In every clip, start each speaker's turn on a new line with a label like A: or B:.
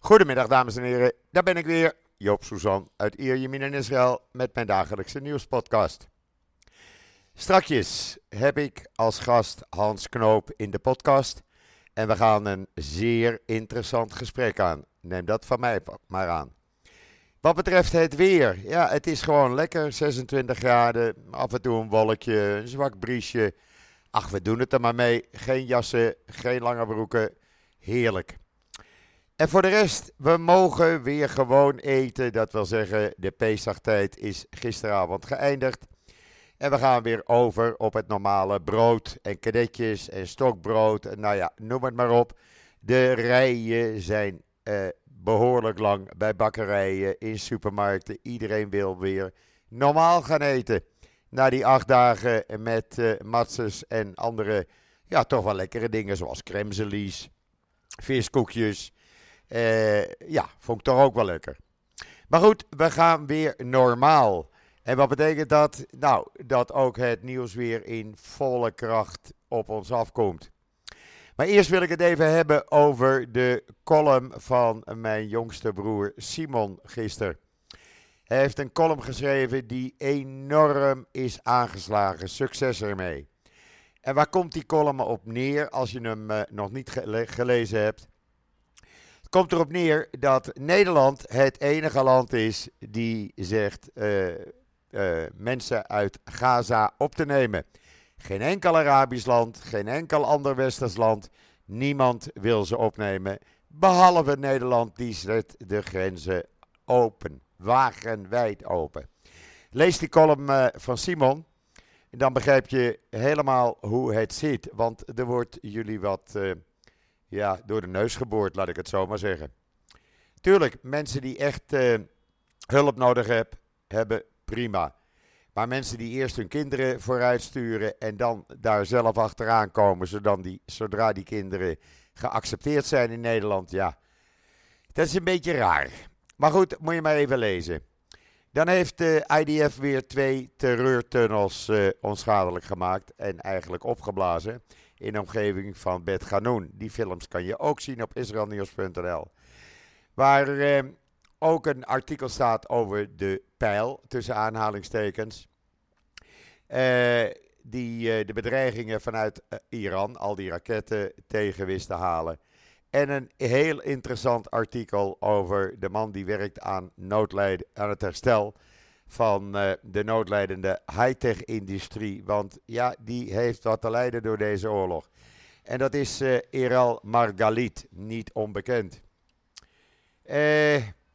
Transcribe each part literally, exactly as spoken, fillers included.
A: Goedemiddag dames en heren, daar ben ik weer, Joop Suzan uit Ierjemien in Israël met mijn dagelijkse nieuwspodcast. Strakjes heb ik als gast Hans Knoop in de podcast en we gaan een zeer interessant gesprek aan. Neem dat van mij maar aan. Wat betreft het weer, ja het is gewoon lekker, zesentwintig graden, af en toe een wolkje, een zwak briesje. Ach, we doen het er maar mee, geen jassen, geen lange broeken, heerlijk. En voor de rest, we mogen weer gewoon eten. Dat wil zeggen, de Pesachtijd is gisteravond geëindigd. En we gaan weer over op het normale brood en kadetjes en stokbrood. En nou ja, noem het maar op. De rijen zijn eh, behoorlijk lang bij bakkerijen, in supermarkten. Iedereen wil weer normaal gaan eten. Na die acht dagen met uh, matzes en andere, ja toch wel lekkere dingen zoals kremzelies, viskoekjes. Uh, ja, vond ik toch ook wel lekker. Maar goed, we gaan weer normaal. En wat betekent dat? Nou, dat ook het nieuws weer in volle kracht op ons afkomt. Maar eerst wil ik het even hebben over de column van mijn jongste broer Simon gisteren. Hij heeft een column geschreven die enorm is aangeslagen. Succes ermee. En waar komt die column op neer als je hem uh, nog niet gele- gelezen hebt? Het komt erop neer dat Nederland het enige land is die zegt uh, uh, mensen uit Gaza op te nemen. Geen enkel Arabisch land, geen enkel ander Westers land. Niemand wil ze opnemen. Behalve Nederland, die zet de grenzen open. Wagenwijd open. Lees die column uh, van Simon. Dan begrijp je helemaal hoe het zit. Want er wordt jullie wat... Uh, Ja, door de neus geboord, laat ik het zo maar zeggen. Tuurlijk, mensen die echt uh, hulp nodig heb, hebben, prima. Maar mensen die eerst hun kinderen vooruit sturen en dan daar zelf achteraan komen, zodat die, zodra die kinderen geaccepteerd zijn in Nederland, ja, dat is een beetje raar. Maar goed, moet je maar even lezen. Dan heeft de I D F weer twee terreurtunnels uh, onschadelijk gemaakt en eigenlijk opgeblazen in de omgeving van Bet Ganoun. Die films kan je ook zien op israelnieuws punt n l. Waar uh, ook een artikel staat over de pijl, tussen aanhalingstekens. Uh, die uh, de bedreigingen vanuit uh, Iran, al die raketten, tegen wist te halen. En een heel interessant artikel over de man die werkt aan, noodleid, aan het herstel van uh, de noodlijdende high-tech industrie. Want ja, die heeft wat te lijden door deze oorlog. En dat is uh, Erel Margalit, niet onbekend. Uh,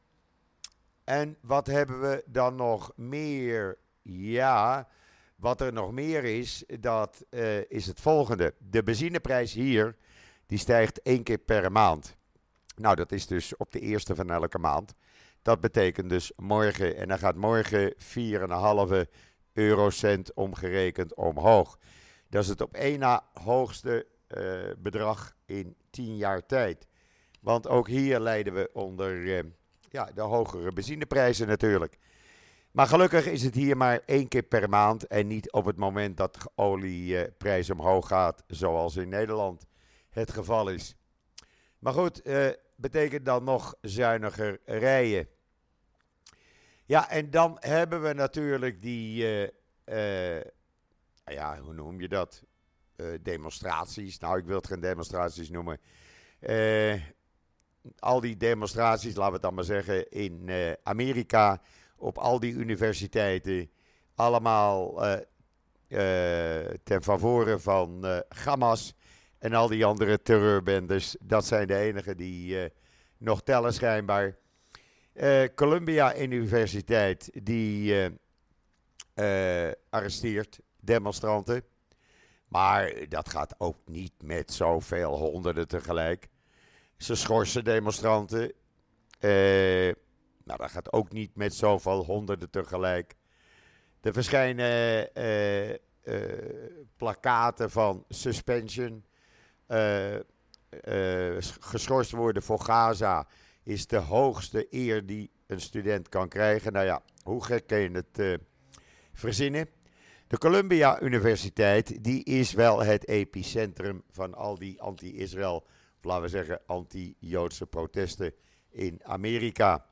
A: en wat hebben we dan nog meer? Ja, wat er nog meer is, dat uh, is het volgende. De benzineprijs hier, die stijgt één keer per maand. Nou, dat is dus op de eerste van elke maand. Dat betekent dus morgen, en dan gaat morgen vier komma vijf eurocent omgerekend omhoog. Dat is het op één na hoogste uh, bedrag in tien jaar tijd. Want ook hier lijden we onder uh, ja, de hogere benzineprijzen natuurlijk. Maar gelukkig is het hier maar één keer per maand en niet op het moment dat de olieprijs omhoog gaat, zoals in Nederland het geval is. Maar goed, uh, betekent dan nog zuiniger rijden. Ja, en dan hebben we natuurlijk die, uh, uh, ja, hoe noem je dat? Uh, demonstraties. Nou, ik wil het geen demonstraties noemen. Uh, al die demonstraties, laten we het dan maar zeggen, in uh, Amerika, op al die universiteiten, allemaal uh, uh, ten favore van uh, Hamas en al die andere terreurbendes. Dat zijn de enigen die uh, nog tellen schijnbaar. Uh, Columbia Universiteit die uh, uh, arresteert demonstranten. Maar dat gaat ook niet met zoveel honderden tegelijk. Ze schorsen demonstranten. Uh, nou, dat gaat ook niet met zoveel honderden tegelijk. Er verschijnen uh, uh, plakkaten van suspension. Uh, uh, geschorst worden voor Gaza is de hoogste eer die een student kan krijgen. Nou ja, hoe gek kun je het uh, verzinnen? De Columbia Universiteit, die is wel het epicentrum van al die anti-Israël, of laten we zeggen anti-Joodse protesten in Amerika.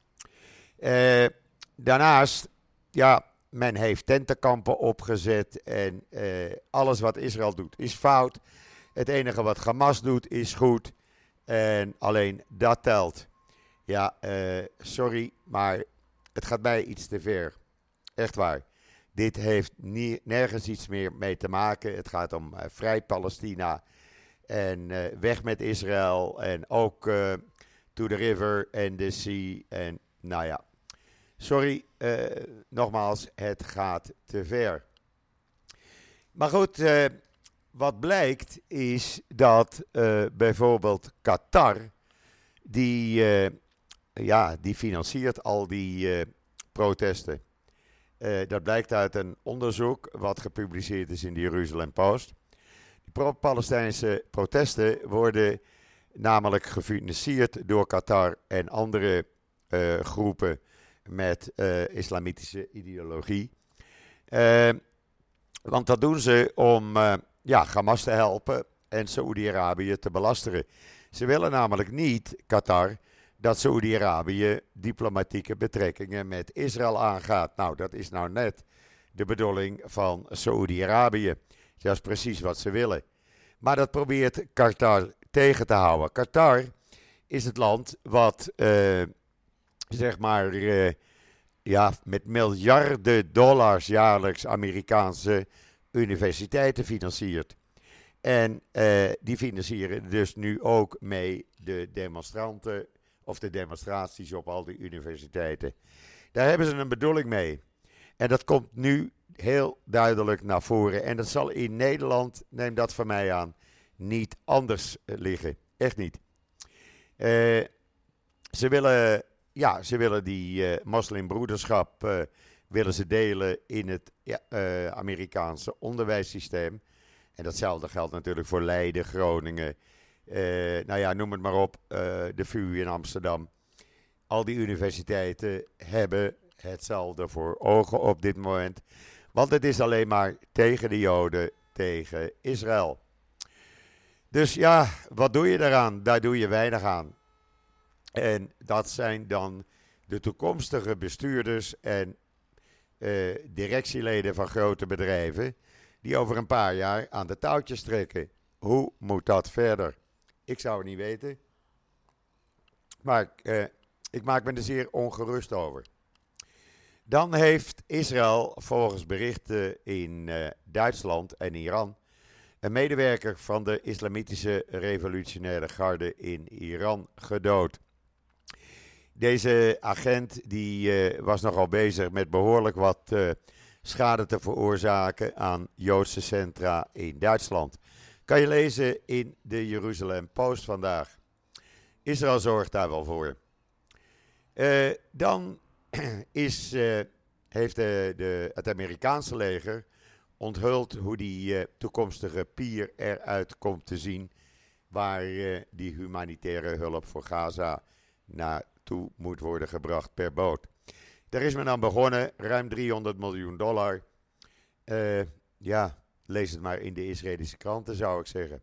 A: Uh, daarnaast, ja, men heeft tentenkampen opgezet en uh, alles wat Israël doet is fout. Het enige wat Hamas doet is goed en alleen dat telt. Ja, uh, sorry, maar het gaat mij iets te ver. Echt waar. Dit heeft nie, nergens iets meer mee te maken. Het gaat om uh, vrij Palestina en uh, weg met Israël en ook uh, to the river and the sea. En nou ja, sorry, uh, nogmaals, het gaat te ver. Maar goed, uh, wat blijkt is dat uh, bijvoorbeeld Qatar, die, uh, ja, die financiert al die uh, protesten. Uh, dat blijkt uit een onderzoek wat gepubliceerd is in de Jeruzalem Post. Die pro-Palestijnse protesten worden namelijk gefinancierd door Qatar en andere uh, groepen met uh, islamitische ideologie. Uh, want dat doen ze om uh, ja, Hamas te helpen en Saoedi-Arabië te belasteren. Ze willen namelijk niet, Qatar, dat Saoedi-Arabië diplomatieke betrekkingen met Israël aangaat. Nou, dat is nou net de bedoeling van Saoedi-Arabië. Dat is precies wat ze willen. Maar dat probeert Qatar tegen te houden. Qatar is het land wat, uh, zeg maar, uh, ja, met miljarden dollars jaarlijks Amerikaanse universiteiten financiert. En uh, die financieren dus nu ook mee de demonstranten of de demonstraties op al die universiteiten. Daar hebben ze een bedoeling mee. En dat komt nu heel duidelijk naar voren. En dat zal in Nederland, neem dat van mij aan, niet anders liggen. Echt niet. Uh, ze willen, ja, ze willen die uh, moslimbroederschap uh, willen ze delen in het ja, uh, Amerikaanse onderwijssysteem. En datzelfde geldt natuurlijk voor Leiden, Groningen. Uh, nou ja, noem het maar op. Uh, de V U in Amsterdam. Al die universiteiten hebben hetzelfde voor ogen op dit moment. Want het is alleen maar tegen de Joden, tegen Israël. Dus ja, wat doe je daaraan? Daar doe je weinig aan. En dat zijn dan de toekomstige bestuurders en uh, directieleden van grote bedrijven die over een paar jaar aan de touwtjes trekken. Hoe moet dat verder? Ik zou het niet weten. Maar uh, ik maak me er zeer ongerust over. Dan heeft Israël volgens berichten in uh, Duitsland en Iran een medewerker van de Islamitische Revolutionaire Garde in Iran gedood. Deze agent die, uh, was nogal bezig met behoorlijk wat uh, schade te veroorzaken aan Joodse centra in Duitsland. Kan je lezen in de Jeruzalem Post vandaag. Israël zorgt daar wel voor. Uh, dan is, uh, heeft de, de, het Amerikaanse leger onthuld hoe die uh, toekomstige pier eruit komt te zien, waar uh, die humanitaire hulp voor Gaza naartoe moet worden gebracht per boot. Daar is men aan begonnen, ruim driehonderd miljoen dollar. Uh, ja, lees het maar in de Israëlische kranten, zou ik zeggen.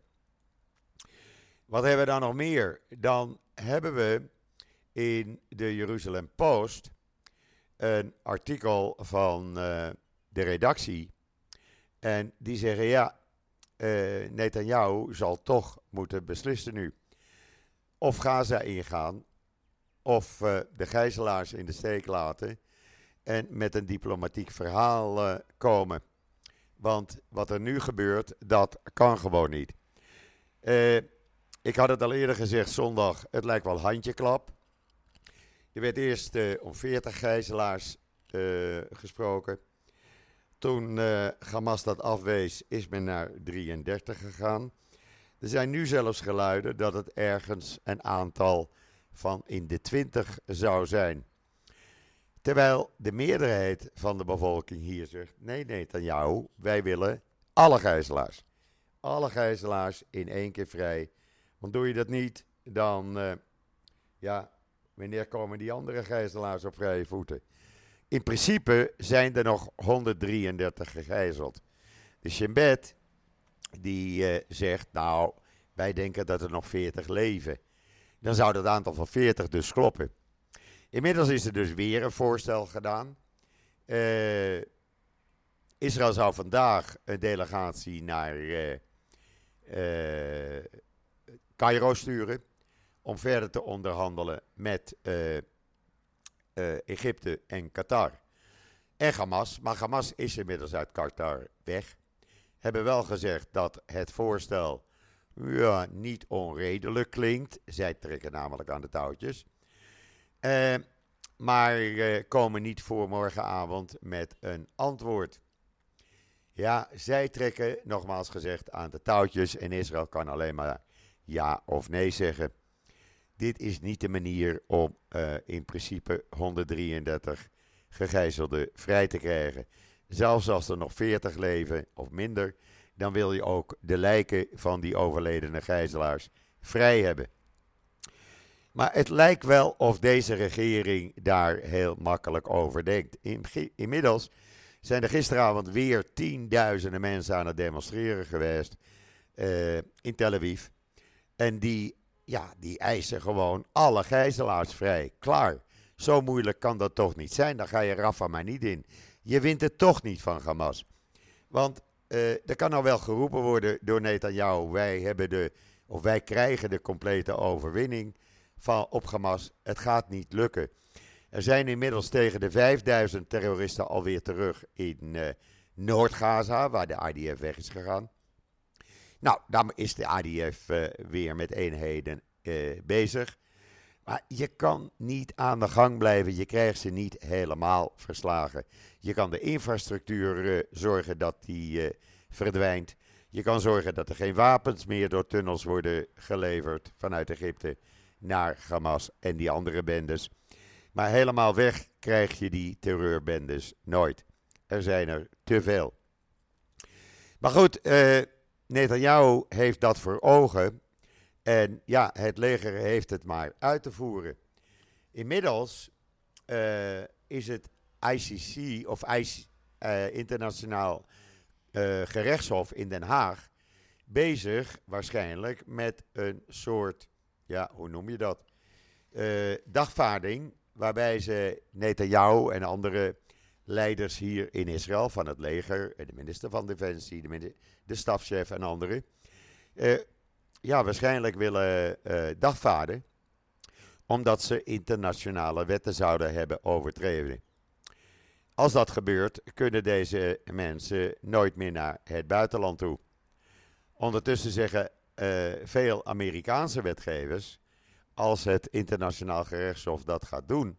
A: Wat hebben we dan nog meer? Dan hebben we in de Jeruzalem Post een artikel van uh, de redactie. En die zeggen, ja, uh, Netanyahu zal toch moeten beslissen nu. Of Gaza ingaan, of uh, de gijzelaars in de steek laten en met een diplomatiek verhaal uh, komen. Want wat er nu gebeurt, dat kan gewoon niet. Uh, ik had het al eerder gezegd, zondag, het lijkt wel handjeklap. Er werd eerst uh, om veertig gijzelaars uh, gesproken. Toen uh, Hamas dat afwees, is men naar drieëndertig gegaan. Er zijn nu zelfs geluiden dat het ergens een aantal van in de twintig zou zijn. Terwijl de meerderheid van de bevolking hier zegt, nee Netanyahu, wij willen alle gijzelaars. Alle gijzelaars in één keer vrij. Want doe je dat niet, dan, uh, ja, wanneer komen die andere gijzelaars op vrije voeten? In principe zijn er nog honderddrieëndertig gegijzeld. De Shin Bet, die uh, zegt, nou, wij denken dat er nog veertig leven. dan zou dat aantal van veertig dus kloppen. Inmiddels is er dus weer een voorstel gedaan. Uh, Israël zou vandaag een delegatie naar uh, uh, Cairo sturen om verder te onderhandelen met uh, uh, Egypte en Qatar. En Hamas, maar Hamas is inmiddels uit Qatar weg. Hebben wel gezegd dat het voorstel ja, niet onredelijk klinkt. Zij trekken namelijk aan de touwtjes. Uh, maar uh, komen niet voor morgenavond met een antwoord. Ja, zij trekken, nogmaals gezegd, aan de touwtjes en Israël kan alleen maar ja of nee zeggen. Dit is niet de manier om uh, in principe honderddrieëndertig gegijzelden vrij te krijgen. Zelfs als er nog veertig leven of minder, dan wil je ook de lijken van die overledene gijzelaars vrij hebben. Maar het lijkt wel of deze regering daar heel makkelijk over denkt. In, inmiddels zijn er gisteravond weer tienduizenden mensen aan het demonstreren geweest uh, in Tel Aviv. En die, ja, die eisen gewoon alle gijzelaars vrij. Klaar. Zo moeilijk kan dat toch niet zijn. Dan ga je Rafah maar niet in. Je wint het toch niet van Hamas. Want uh, er kan nou wel geroepen worden door Netanyahu. Wij hebben de, of wij krijgen de complete overwinning van, op Hamas. Het gaat niet lukken. Er zijn inmiddels tegen de vijfduizend terroristen alweer terug in uh, Noord-Gaza, waar de I D F weg is gegaan. Nou, dan is de I D F uh, weer met eenheden uh, bezig. Maar je kan niet aan de gang blijven. Je krijgt ze niet helemaal verslagen. Je kan de infrastructuur uh, zorgen dat die uh, verdwijnt. Je kan zorgen dat er geen wapens meer door tunnels worden geleverd vanuit Egypte naar Hamas en die andere bendes. Maar helemaal weg krijg je die terreurbendes nooit. Er zijn er te veel. Maar goed, uh, Netanyahu heeft dat voor ogen. En ja, het leger heeft het maar uit te voeren. Inmiddels uh, is het I C C, of I C, uh, Internationaal uh, Gerechtshof in Den Haag, bezig waarschijnlijk met een soort, ja, hoe noem je dat? Uh, dagvaarding, waarbij ze Netanyahu en andere leiders hier in Israël, van het leger, de minister van Defensie, de, minister, de stafchef en anderen, uh, ja, waarschijnlijk willen uh, dagvaarden, omdat ze internationale wetten zouden hebben overtreden. Als dat gebeurt, kunnen deze mensen nooit meer naar het buitenland toe. Ondertussen zeggen uh, veel Amerikaanse wetgevers, als het internationaal gerechtshof dat gaat doen,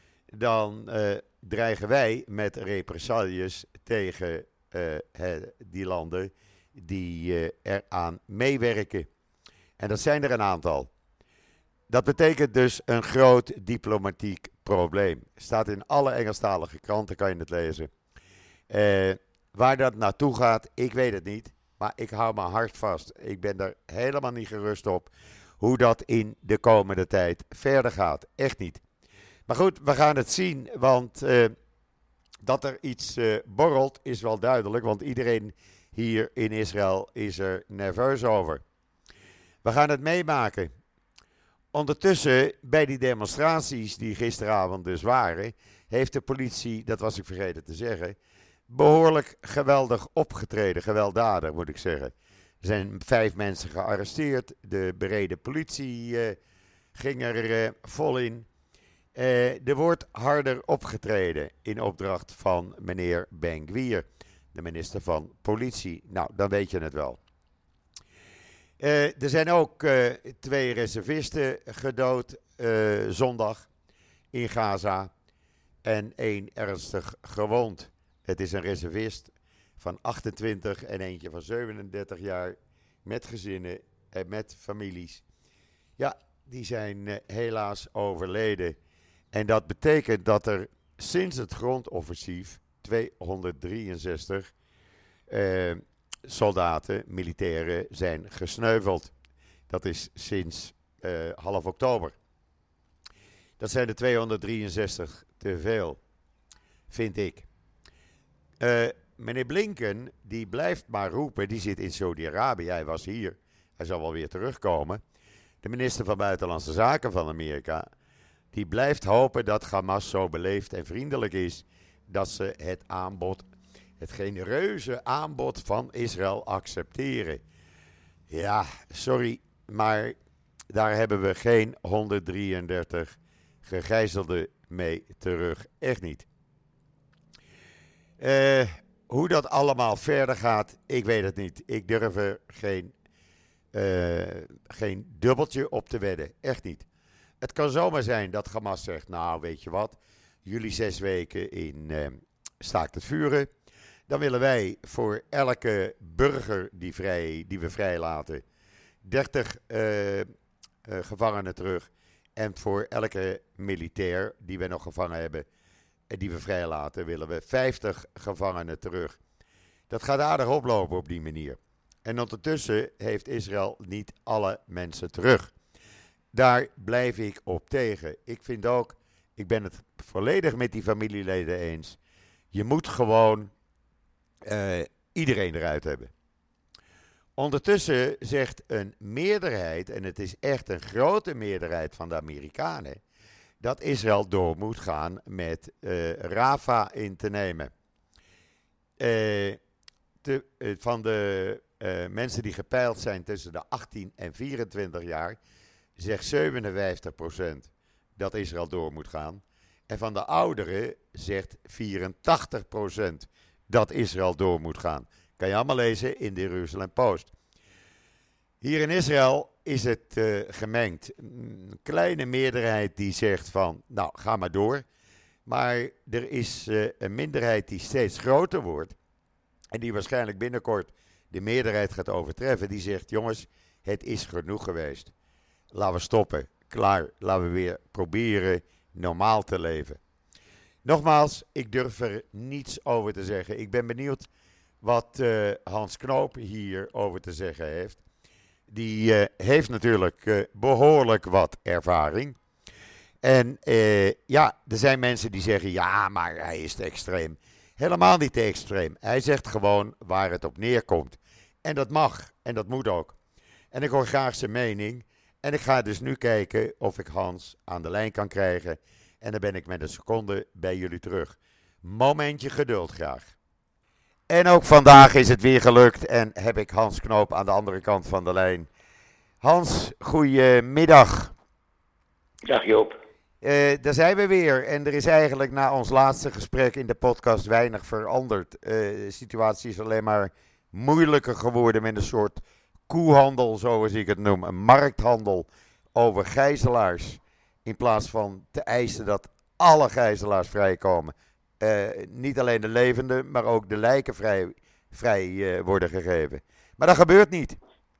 A: dan uh, dreigen wij met represailles tegen uh, he, die landen die uh, eraan meewerken. En dat zijn er een aantal. Dat betekent dus een groot diplomatiek probleem. Staat in alle Engelstalige kranten, kan je het lezen. Uh, waar dat naartoe gaat, ik weet het niet. Maar ik hou mijn hart vast. Ik ben er helemaal niet gerust op hoe dat in de komende tijd verder gaat. Echt niet. Maar goed, we gaan het zien. Want uh, dat er iets uh, borrelt is wel duidelijk. Want iedereen hier in Israël is er nerveus over. We gaan het meemaken. Ondertussen, bij die demonstraties die gisteravond dus waren, heeft de politie, dat was ik vergeten te zeggen, behoorlijk geweldig opgetreden. Gewelddadig, moet ik zeggen. Er zijn vijf mensen gearresteerd. De bereden politie uh, ging er uh, vol in. Uh, er wordt harder opgetreden in opdracht van meneer Ben-Gvir, de minister van Politie. Nou, dan weet je het wel. Uh, er zijn ook uh, twee reservisten gedood uh, zondag in Gaza en één ernstig gewond. Het is een reservist van achtentwintig en eentje van zevenendertig jaar met gezinnen en met families. Ja, die zijn uh, helaas overleden. En dat betekent dat er sinds het grondoffensief tweehonderddrieënzestig uh, soldaten, militairen zijn gesneuveld. Dat is sinds uh, half oktober. Dat zijn de tweehonderddrieënzestig te veel, vind ik. Uh, meneer Blinken, die blijft maar roepen, die zit in Saudi-Arabië, hij was hier, hij zal wel weer terugkomen. de minister van Buitenlandse Zaken van Amerika, die blijft hopen dat Hamas zo beleefd en vriendelijk is dat ze het aanbod, het genereuze aanbod van Israël accepteren. Ja, sorry, maar daar hebben we geen honderddrieëndertig gegijzelden mee terug. Echt niet. Uh, hoe dat allemaal verder gaat, ik weet het niet. Ik durf er geen, uh, geen dubbeltje op te wedden. Echt niet. Het kan zomaar zijn dat Hamas zegt, nou weet je wat, jullie zes weken in uh, staakt het vuren. Dan willen wij voor elke burger die, vrij, die we vrijlaten dertig uh, uh, gevangenen terug. En voor elke militair die we nog gevangen hebben en die we vrijlaten, willen we vijftig gevangenen terug. Dat gaat aardig oplopen op die manier. En ondertussen heeft Israël niet alle mensen terug. Daar blijf ik op tegen. Ik vind ook, ik ben het volledig met die familieleden eens. Je moet gewoon uh, iedereen eruit hebben. Ondertussen zegt een meerderheid, en het is echt een grote meerderheid van de Amerikanen, dat Israël door moet gaan met uh, Rafah in te nemen. Uh, te, uh, van de uh, mensen die gepeild zijn tussen de achttien en vierentwintig jaar, zegt zevenenvijftig procent dat Israël door moet gaan. En van de ouderen zegt vierentachtig procent dat Israël door moet gaan. Kan je allemaal lezen in de Jerusalem Post. Hier in Israël is het uh, gemengd. Een kleine meerderheid die zegt van, nou ga maar door. Maar er is uh, een minderheid die steeds groter wordt. En die waarschijnlijk binnenkort de meerderheid gaat overtreffen. Die zegt, jongens, het is genoeg geweest. Laten we stoppen. Klaar. Laten we weer proberen normaal te leven. Nogmaals, ik durf er niets over te zeggen. Ik ben benieuwd wat uh, Hans Knoop hierover te zeggen heeft. Die uh, heeft natuurlijk uh, behoorlijk wat ervaring. En uh, ja, er zijn mensen die zeggen, ja, maar hij is te extreem. Helemaal niet te extreem. Hij zegt gewoon waar het op neerkomt. En dat mag. En dat moet ook. En ik hoor graag zijn mening. En ik ga dus nu kijken of ik Hans aan de lijn kan krijgen. En dan ben ik met een seconde bij jullie terug. Momentje geduld graag. En ook vandaag is het weer gelukt en heb ik Hans Knoop aan de andere kant van de lijn. Hans, goedemiddag.
B: Dag Joop.
A: Uh, daar zijn we weer en er is eigenlijk na ons laatste gesprek in de podcast weinig veranderd. Uh, de situatie is alleen maar moeilijker geworden met een soort koehandel, zoals ik het noem. Een markthandel over gijzelaars. In plaats van te eisen dat alle gijzelaars vrijkomen. Uh, niet alleen de levenden, maar ook de lijken vrij, vrij uh, worden gegeven. Maar dat gebeurt niet.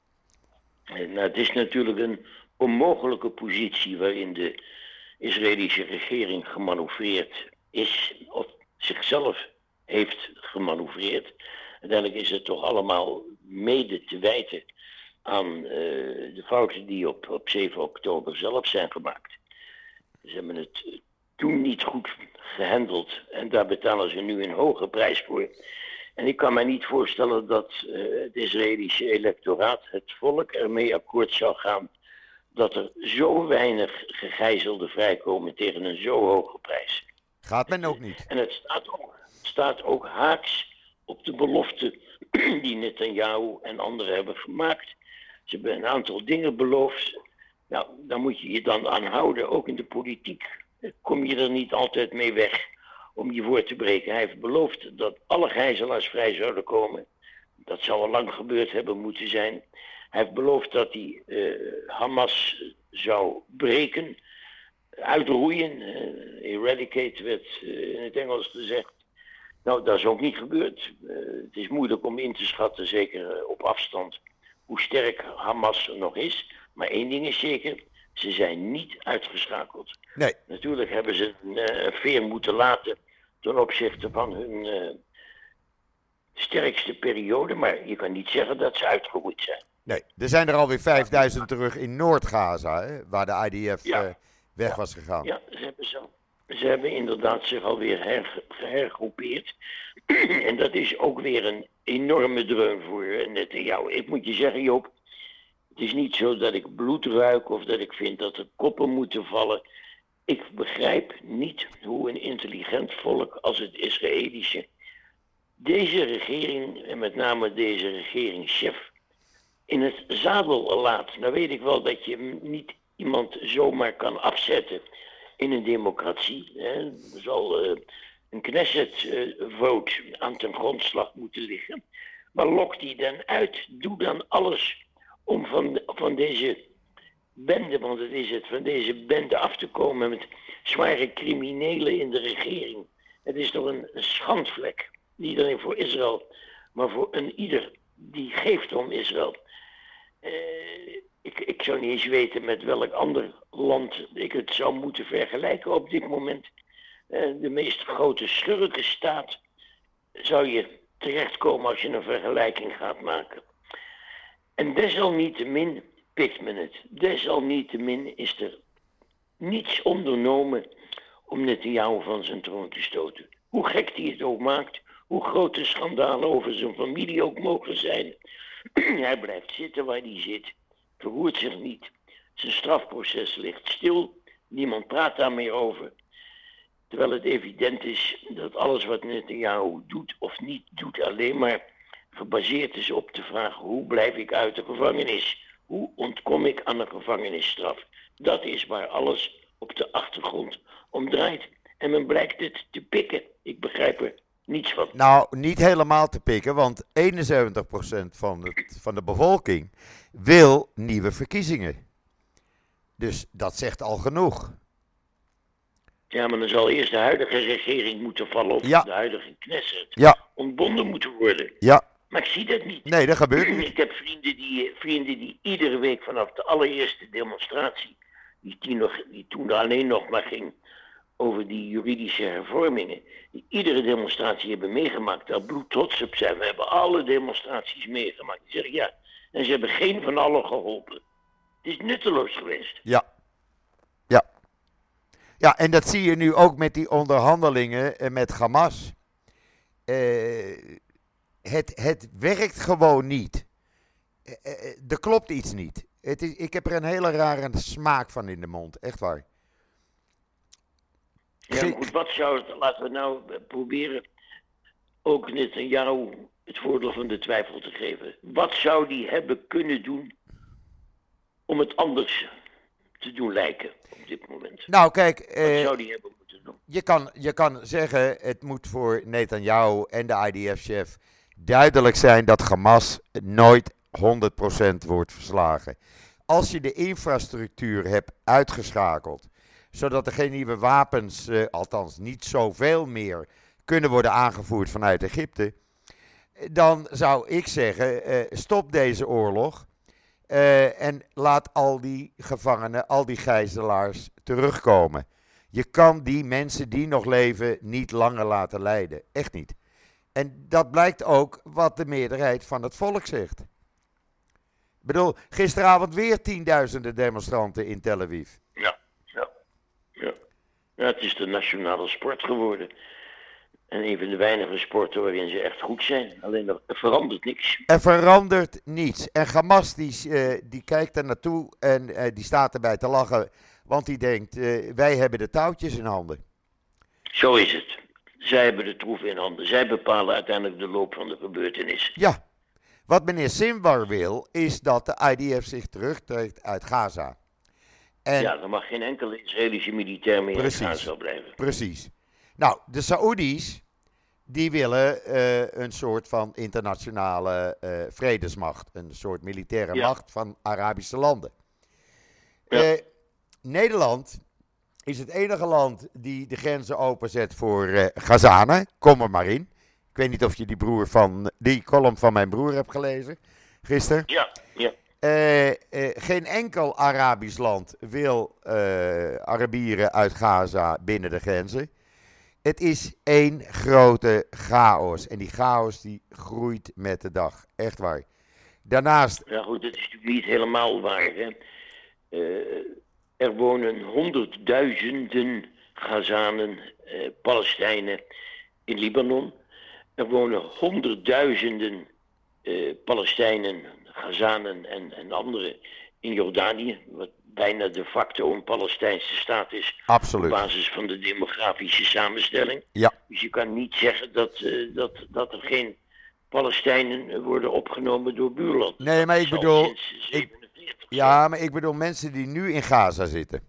B: Nou, het is natuurlijk een onmogelijke positie waarin de Israëlische regering gemanoeuvreerd is, of zichzelf heeft gemanoeuvreerd. Uiteindelijk is het toch allemaal mede te wijten aan uh, de fouten die op, op zeven oktober zelf zijn gemaakt. Ze hebben het toen niet goed gehandeld en daar betalen ze nu een hoge prijs voor. En ik kan me niet voorstellen dat uh, het Israëlische electoraat, het volk, ermee akkoord zou gaan dat er zo weinig gegijzelden vrijkomen tegen een zo hoge prijs.
A: Gaat men ook niet.
B: En het staat ook, het staat ook haaks op de belofte die Netanyahu en anderen hebben gemaakt. Ze hebben een aantal dingen beloofd. Nou, daar moet je je dan aan houden, ook in de politiek. Kom je er niet altijd mee weg om je woord te breken. Hij heeft beloofd dat alle gijzelaars vrij zouden komen. Dat zou al lang gebeurd hebben moeten zijn. Hij heeft beloofd dat hij uh, Hamas zou breken, uitroeien. Uh, eradicate werd uh, in het Engels gezegd. Nou, dat is ook niet gebeurd. Uh, het is moeilijk om in te schatten, zeker uh, op afstand, hoe sterk Hamas nog is. Maar één ding is zeker, ze zijn niet uitgeschakeld.
A: Nee.
B: Natuurlijk hebben ze een, uh, een veer moeten laten ten opzichte van hun uh, sterkste periode. Maar je kan niet zeggen dat ze uitgeroeid zijn.
A: Nee, er zijn er alweer vijfduizend terug in Noord-Gaza, hè, waar de I D F
B: ja.
A: uh, weg
B: ja.
A: was gegaan.
B: Ja, ze hebben, zo, ze hebben inderdaad zich alweer her, hergroepeerd. En dat is ook weer een enorme dreun voor Netanyahu. Ik moet je zeggen, Joop, Het is niet zo dat ik bloed ruik of dat ik vind dat er koppen moeten vallen. Ik begrijp niet hoe een intelligent volk als het Israëlische deze regering, en met name deze regeringschef, in het zadel laat. Nou weet ik wel dat je niet iemand zomaar kan afzetten in een democratie. Hè. Er zal uh, een Knesset-vote uh, aan ten grondslag moeten liggen. Maar lok die dan uit, doe dan alles om van, van deze bende, want het is het, van deze bende af te komen met zware criminelen in de regering. Het is toch een, een schandvlek, niet alleen voor Israël, maar voor een ieder die geeft om Israël. Uh, ik, ik zou niet eens weten met welk ander land ik het zou moeten vergelijken op dit moment. Uh, de meest grote schurkenstaat zou je terechtkomen als je een vergelijking gaat maken. En desalniettemin pikt men het. Desalniettemin is er niets ondernomen om Netanyahu van zijn troon te stoten. Hoe gek hij het ook maakt, hoe groot de schandalen over zijn familie ook mogen zijn. Hij blijft zitten waar hij zit, verroert zich niet. Zijn strafproces ligt stil, niemand praat daar meer over. Terwijl het evident is dat alles wat Netanyahu doet of niet doet alleen maar gebaseerd is op de vraag: hoe blijf ik uit de gevangenis? Hoe ontkom ik aan een gevangenisstraf? Dat is waar alles op de achtergrond om draait. En men blijkt het te pikken. Ik begrijp er niets van.
A: Nou, niet helemaal te pikken, want eenenzeventig procent van, het, van de bevolking wil nieuwe verkiezingen. Dus dat zegt al genoeg.
B: Ja, maar dan zal eerst de huidige regering moeten vallen of
A: ja.
B: de huidige Knesset
A: ja.
B: ontbonden moeten worden.
A: Ja.
B: Maar ik zie dat niet.
A: Nee, dat gebeurt niet.
B: Ik heb vrienden die, vrienden die iedere week vanaf de allereerste demonstratie, die, die, nog, die toen alleen nog maar ging over die juridische hervormingen, die iedere demonstratie hebben meegemaakt, daar bloedtrots op zijn. We hebben alle demonstraties meegemaakt. Die zeggen ja, en ze hebben geen van allen geholpen. Het is nutteloos geweest.
A: Ja. Ja. Ja, en dat zie je nu ook met die onderhandelingen met Hamas. Uh, het, het werkt gewoon niet. Uh, uh, er klopt iets niet. Het is, ik heb er een hele rare smaak van in de mond, echt waar.
B: Ja, maar goed, wat zou het, laten we nou proberen ook Netanyahu het voordeel van de twijfel te geven. Wat zou die hebben kunnen doen om het anders te doen lijken op dit moment?
A: Nou kijk,
B: wat
A: uh,
B: zou die hebben moeten doen?
A: Je kan, je kan zeggen, het moet voor Netanyahu en de I D F-chef duidelijk zijn dat Hamas nooit honderd procent wordt verslagen. Als je de infrastructuur hebt uitgeschakeld, zodat er geen nieuwe wapens, uh, althans niet zoveel meer, kunnen worden aangevoerd vanuit Egypte, dan zou ik zeggen, uh, stop deze oorlog uh, en laat al die gevangenen, al die gijzelaars terugkomen. Je kan die mensen die nog leven niet langer laten lijden. Echt niet. En dat blijkt ook wat de meerderheid van het volk zegt. Ik bedoel, gisteravond weer tienduizenden demonstranten in Tel Aviv.
B: Ja, ja, ja. Ja, het is de nationale sport geworden. En een van de weinige sporten waarin ze echt goed zijn. Alleen er verandert niks.
A: Er verandert niets. En Hamas die, uh, die kijkt er naartoe en uh, die staat erbij te lachen. Want die denkt, uh, wij hebben de touwtjes in handen.
B: Zo is het. Zij hebben de troef in handen. Zij bepalen uiteindelijk de loop van de gebeurtenissen.
A: Ja. Wat meneer Sinwar wil, is dat de I D F zich terugtrekt uit Gaza. En
B: ja, er mag geen enkele Israëlische militair meer
A: precies,
B: in Gaza blijven.
A: Precies. Nou, de Saoedi's, die willen uh, een soort van internationale uh, vredesmacht. Een soort militaire ja. macht van Arabische landen. Ja. Uh, Nederland is het enige land die de grenzen openzet voor uh, Gazanen. Kom er maar in. Ik weet niet of je die, broer van, die column van mijn broer hebt gelezen gisteren.
B: Ja, ja.
A: Uh, uh, geen enkel Arabisch land wil uh, Arabieren uit Gaza binnen de grenzen. Het is één grote chaos. En die chaos die groeit met de dag. Echt waar. Daarnaast...
B: Ja goed, dat is natuurlijk niet helemaal waar. Hè? Uh, er wonen honderdduizenden Gazanen, uh, Palestijnen in Libanon. Er wonen honderdduizenden uh, Palestijnen, Gazanen en, en anderen in Jordanië, wat bijna de facto een Palestijnse staat is.
A: Absoluut.
B: Op basis van de demografische samenstelling.
A: Ja.
B: Dus je kan niet zeggen dat, uh, dat, dat er geen Palestijnen worden opgenomen door buurland.
A: Nee, maar
B: Dat
A: ik
B: is al
A: bedoel...
B: sinds zevenenveertig.
A: Ja, maar ik bedoel mensen die nu in Gaza zitten.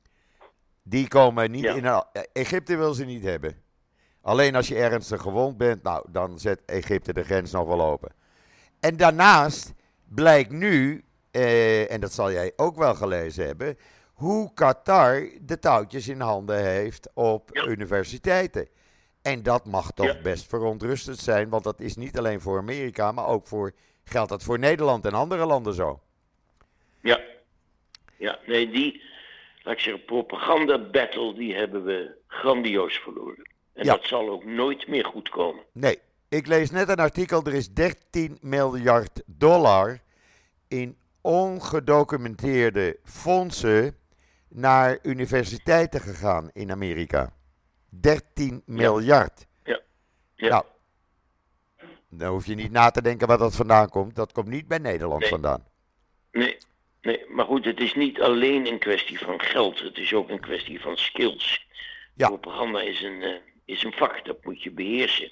A: Die komen niet
B: Ja.
A: in... Een, Egypte wil ze niet hebben. Alleen als je ernstig gewond bent, nou, dan zet Egypte de grens nog wel open. En daarnaast blijkt nu, eh, en dat zal jij ook wel gelezen hebben, hoe Qatar de touwtjes in handen heeft op
B: Ja.
A: universiteiten. En dat mag toch
B: Ja.
A: best verontrustend zijn, want dat is niet alleen voor Amerika, maar ook voor, geldt dat voor Nederland en andere landen zo.
B: Ja. Ja, nee, die, laat ik zeggen, propaganda battle, die hebben we grandioos verloren. En
A: Ja.
B: dat zal ook nooit meer goed komen.
A: Nee, ik lees net een artikel, er is dertien miljard dollar in ongedocumenteerde fondsen naar universiteiten gegaan in Amerika. dertien miljard.
B: Ja. Ja.
A: Nou, dan hoef je niet na te denken waar dat vandaan komt. Dat komt niet bij Nederland
B: Nee.
A: vandaan.
B: Nee, nee, maar goed, het is niet alleen een kwestie van geld. Het is ook een kwestie van skills.
A: Ja.
B: Propaganda is een, uh, is een vak, dat moet je beheersen.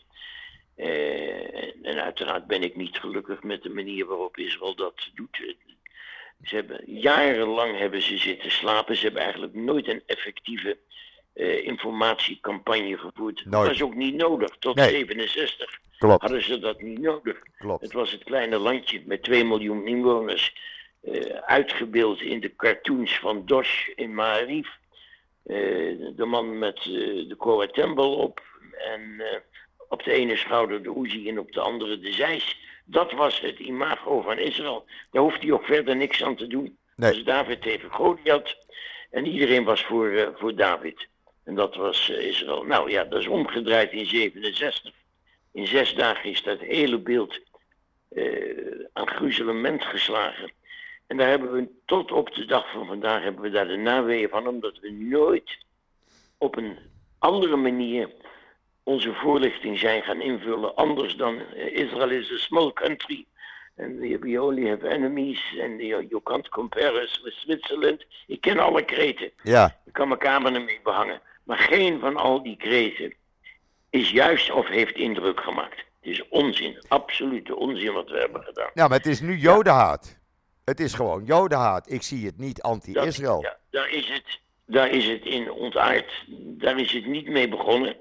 B: Uh, en, en uiteraard ben ik niet gelukkig met de manier waarop Israël dat doet. Ze hebben, jarenlang hebben ze zitten slapen. Ze hebben eigenlijk nooit een effectieve uh, informatiecampagne gevoerd.
A: Nooit.
B: Dat was ook niet nodig. Tot
A: Nee.
B: zevenenzestig
A: Klopt,
B: hadden ze dat niet nodig.
A: klopt.
B: Het was het kleine landje met twee miljoen inwoners. Uh, uitgebeeld in de cartoons van Dosh in Maarif. Uh, de man met uh, de Korah Tembel op. En uh, op de ene schouder de Uzi en op de andere de Zeis. Dat was het imago van Israël. Daar hoeft hij ook verder niks aan te doen.
A: Nee.
B: Dus David tegen Goliath. En iedereen was voor, uh, voor David. En dat was uh, Israël. Nou ja, dat is omgedraaid in zevenenzestig. In zes dagen is dat hele beeld uh, aan gruzelement geslagen. En daar hebben we tot op de dag van vandaag hebben we daar de naweeën van, omdat we nooit op een andere manier onze voorlichting zijn gaan invullen, anders dan uh, Israël is a small country and we only have enemies and you can't compare us with Switzerland. Ik ken alle kreten.
A: Ja,
B: Ik kan mijn kamer ermee behangen. Maar geen van al die kreten is juist of heeft indruk gemaakt. Het is onzin, absolute onzin wat we hebben gedaan.
A: nou, maar het is nu jodenhaat. Het is gewoon jodenhaat. Ik zie het niet anti-Israël.
B: Ja, daar is het, daar is het in ontaard. Daar is het niet mee begonnen.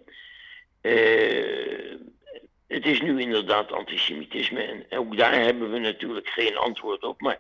B: Uh, het is nu inderdaad antisemitisme. En ook daar hebben we natuurlijk geen antwoord op. Maar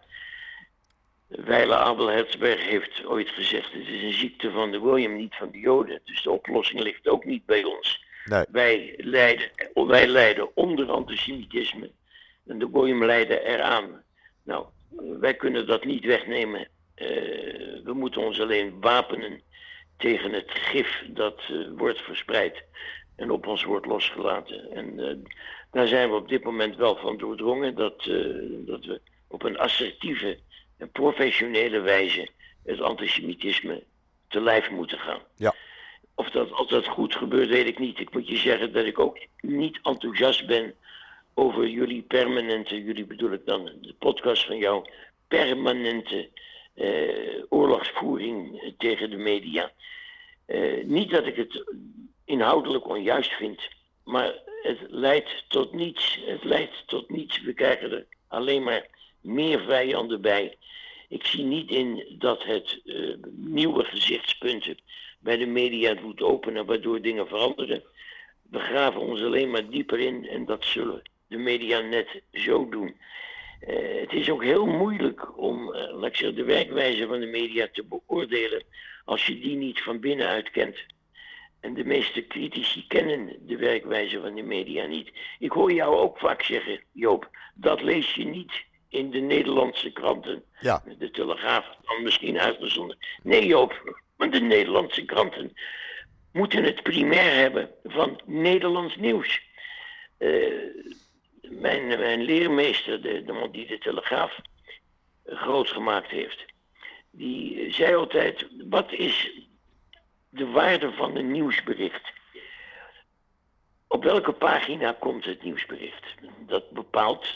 B: Weile Abel Herzberg heeft ooit gezegd: het is een ziekte van de William, niet van de Joden. Dus de oplossing ligt ook niet bij ons.
A: Nee.
B: Wij lijden, wij lijden onder antisemitisme. En de William lijden eraan. Nou, wij kunnen dat niet wegnemen. Uh, we moeten ons alleen wapenen tegen het gif dat uh, wordt verspreid en op ons wordt losgelaten. En uh, daar zijn we op dit moment wel van doordrongen dat, uh, dat we op een assertieve en professionele wijze het antisemitisme te lijf moeten gaan.
A: Ja.
B: Of dat altijd goed gebeurt, weet ik niet. Ik moet je zeggen dat ik ook niet enthousiast ben over jullie permanente, jullie bedoel ik dan de podcast van jou, permanente uh, oorlogsvoering tegen de media. Uh, niet dat ik het inhoudelijk onjuist vind, maar het leidt tot niets. Het leidt tot niets. We krijgen er alleen maar meer vijanden bij. Ik zie niet in dat het uh, nieuwe gezichtspunten bij de media doet openen, waardoor dingen veranderen. We graven ons alleen maar dieper in en dat zullen de media net zo doen. Uh, het is ook heel moeilijk om uh, laat ik zeggen, de werkwijze van de media te beoordelen als je die niet van binnenuit kent. En de meeste critici kennen de werkwijze van de media niet. Ik hoor jou ook vaak zeggen, Joop, dat lees je niet in de Nederlandse kranten.
A: Ja.
B: De Telegraaf dan misschien uitgezonden. Nee, Joop, want de Nederlandse kranten moeten het primair hebben van Nederlands nieuws. Uh, mijn, mijn leermeester, de, de man die de Telegraaf groot gemaakt heeft, die zei altijd: wat is de waarde van een nieuwsbericht? Op welke pagina komt het nieuwsbericht? Dat bepaalt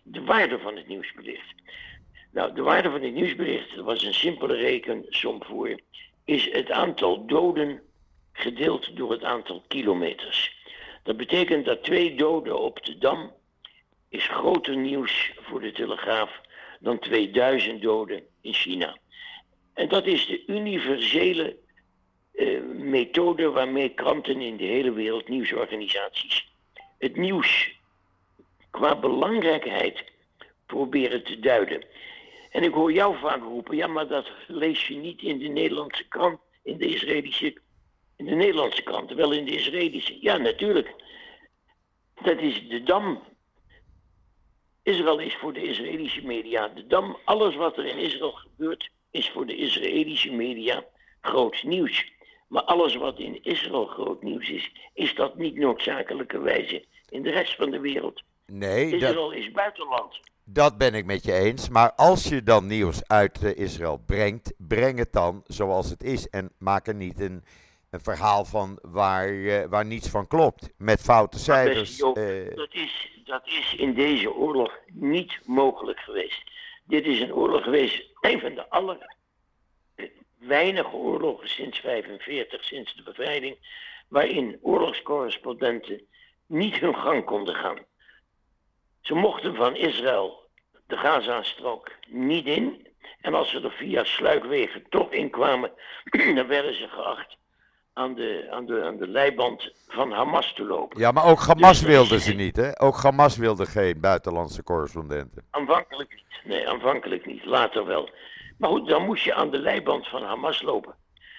B: de waarde van het nieuwsbericht. Nou, de waarde van het nieuwsbericht, dat was een simpele rekensom voor, is het aantal doden gedeeld door het aantal kilometers. Dat betekent dat twee doden op de Dam is groter nieuws voor de Telegraaf dan tweeduizend doden in China. En dat is de universele uh, methode waarmee kranten in de hele wereld, nieuwsorganisaties, het nieuws qua belangrijkheid proberen te duiden. En ik hoor jou vaak roepen, ja, maar dat lees je niet in de Nederlandse krant, in de Israëlische, in de Nederlandse krant, wel in de Israëlische. Ja, natuurlijk. Dat is de Dam. Israël is voor de Israëlische media de Dam. Alles wat er in Israël gebeurt, is voor de Israëlische media groot nieuws. Maar alles wat in Israël groot nieuws is, is dat niet noodzakelijkerwijze in de rest van de wereld.
A: Nee,
B: Israël
A: dat,
B: is buitenland.
A: dat ben ik met je eens. Maar als je dan nieuws uit uh, Israël brengt, breng het dan zoals het is. En maak er niet een, een verhaal van waar, uh, waar niets van klopt. Met foute cijfers.
B: Joop,
A: uh,
B: dat, is, dat is in deze oorlog niet mogelijk geweest. Dit is een oorlog geweest, een van de aller weinige oorlogen sinds vijfenveertig, sinds de bevrijding, waarin oorlogscorrespondenten niet hun gang konden gaan. Ze mochten van Israël de Gazastrook niet in. En als ze er via sluikwegen toch inkwamen, dan werden ze geacht aan de, aan, de, aan de leiband van Hamas te lopen.
A: ja, maar ook Hamas
B: Dus-
A: wilden ze niet, hè? Ook Hamas wilde geen buitenlandse correspondenten.
B: Aanvankelijk niet. Nee, aanvankelijk niet. Later wel. Maar goed, dan moest je aan de leiband van Hamas lopen.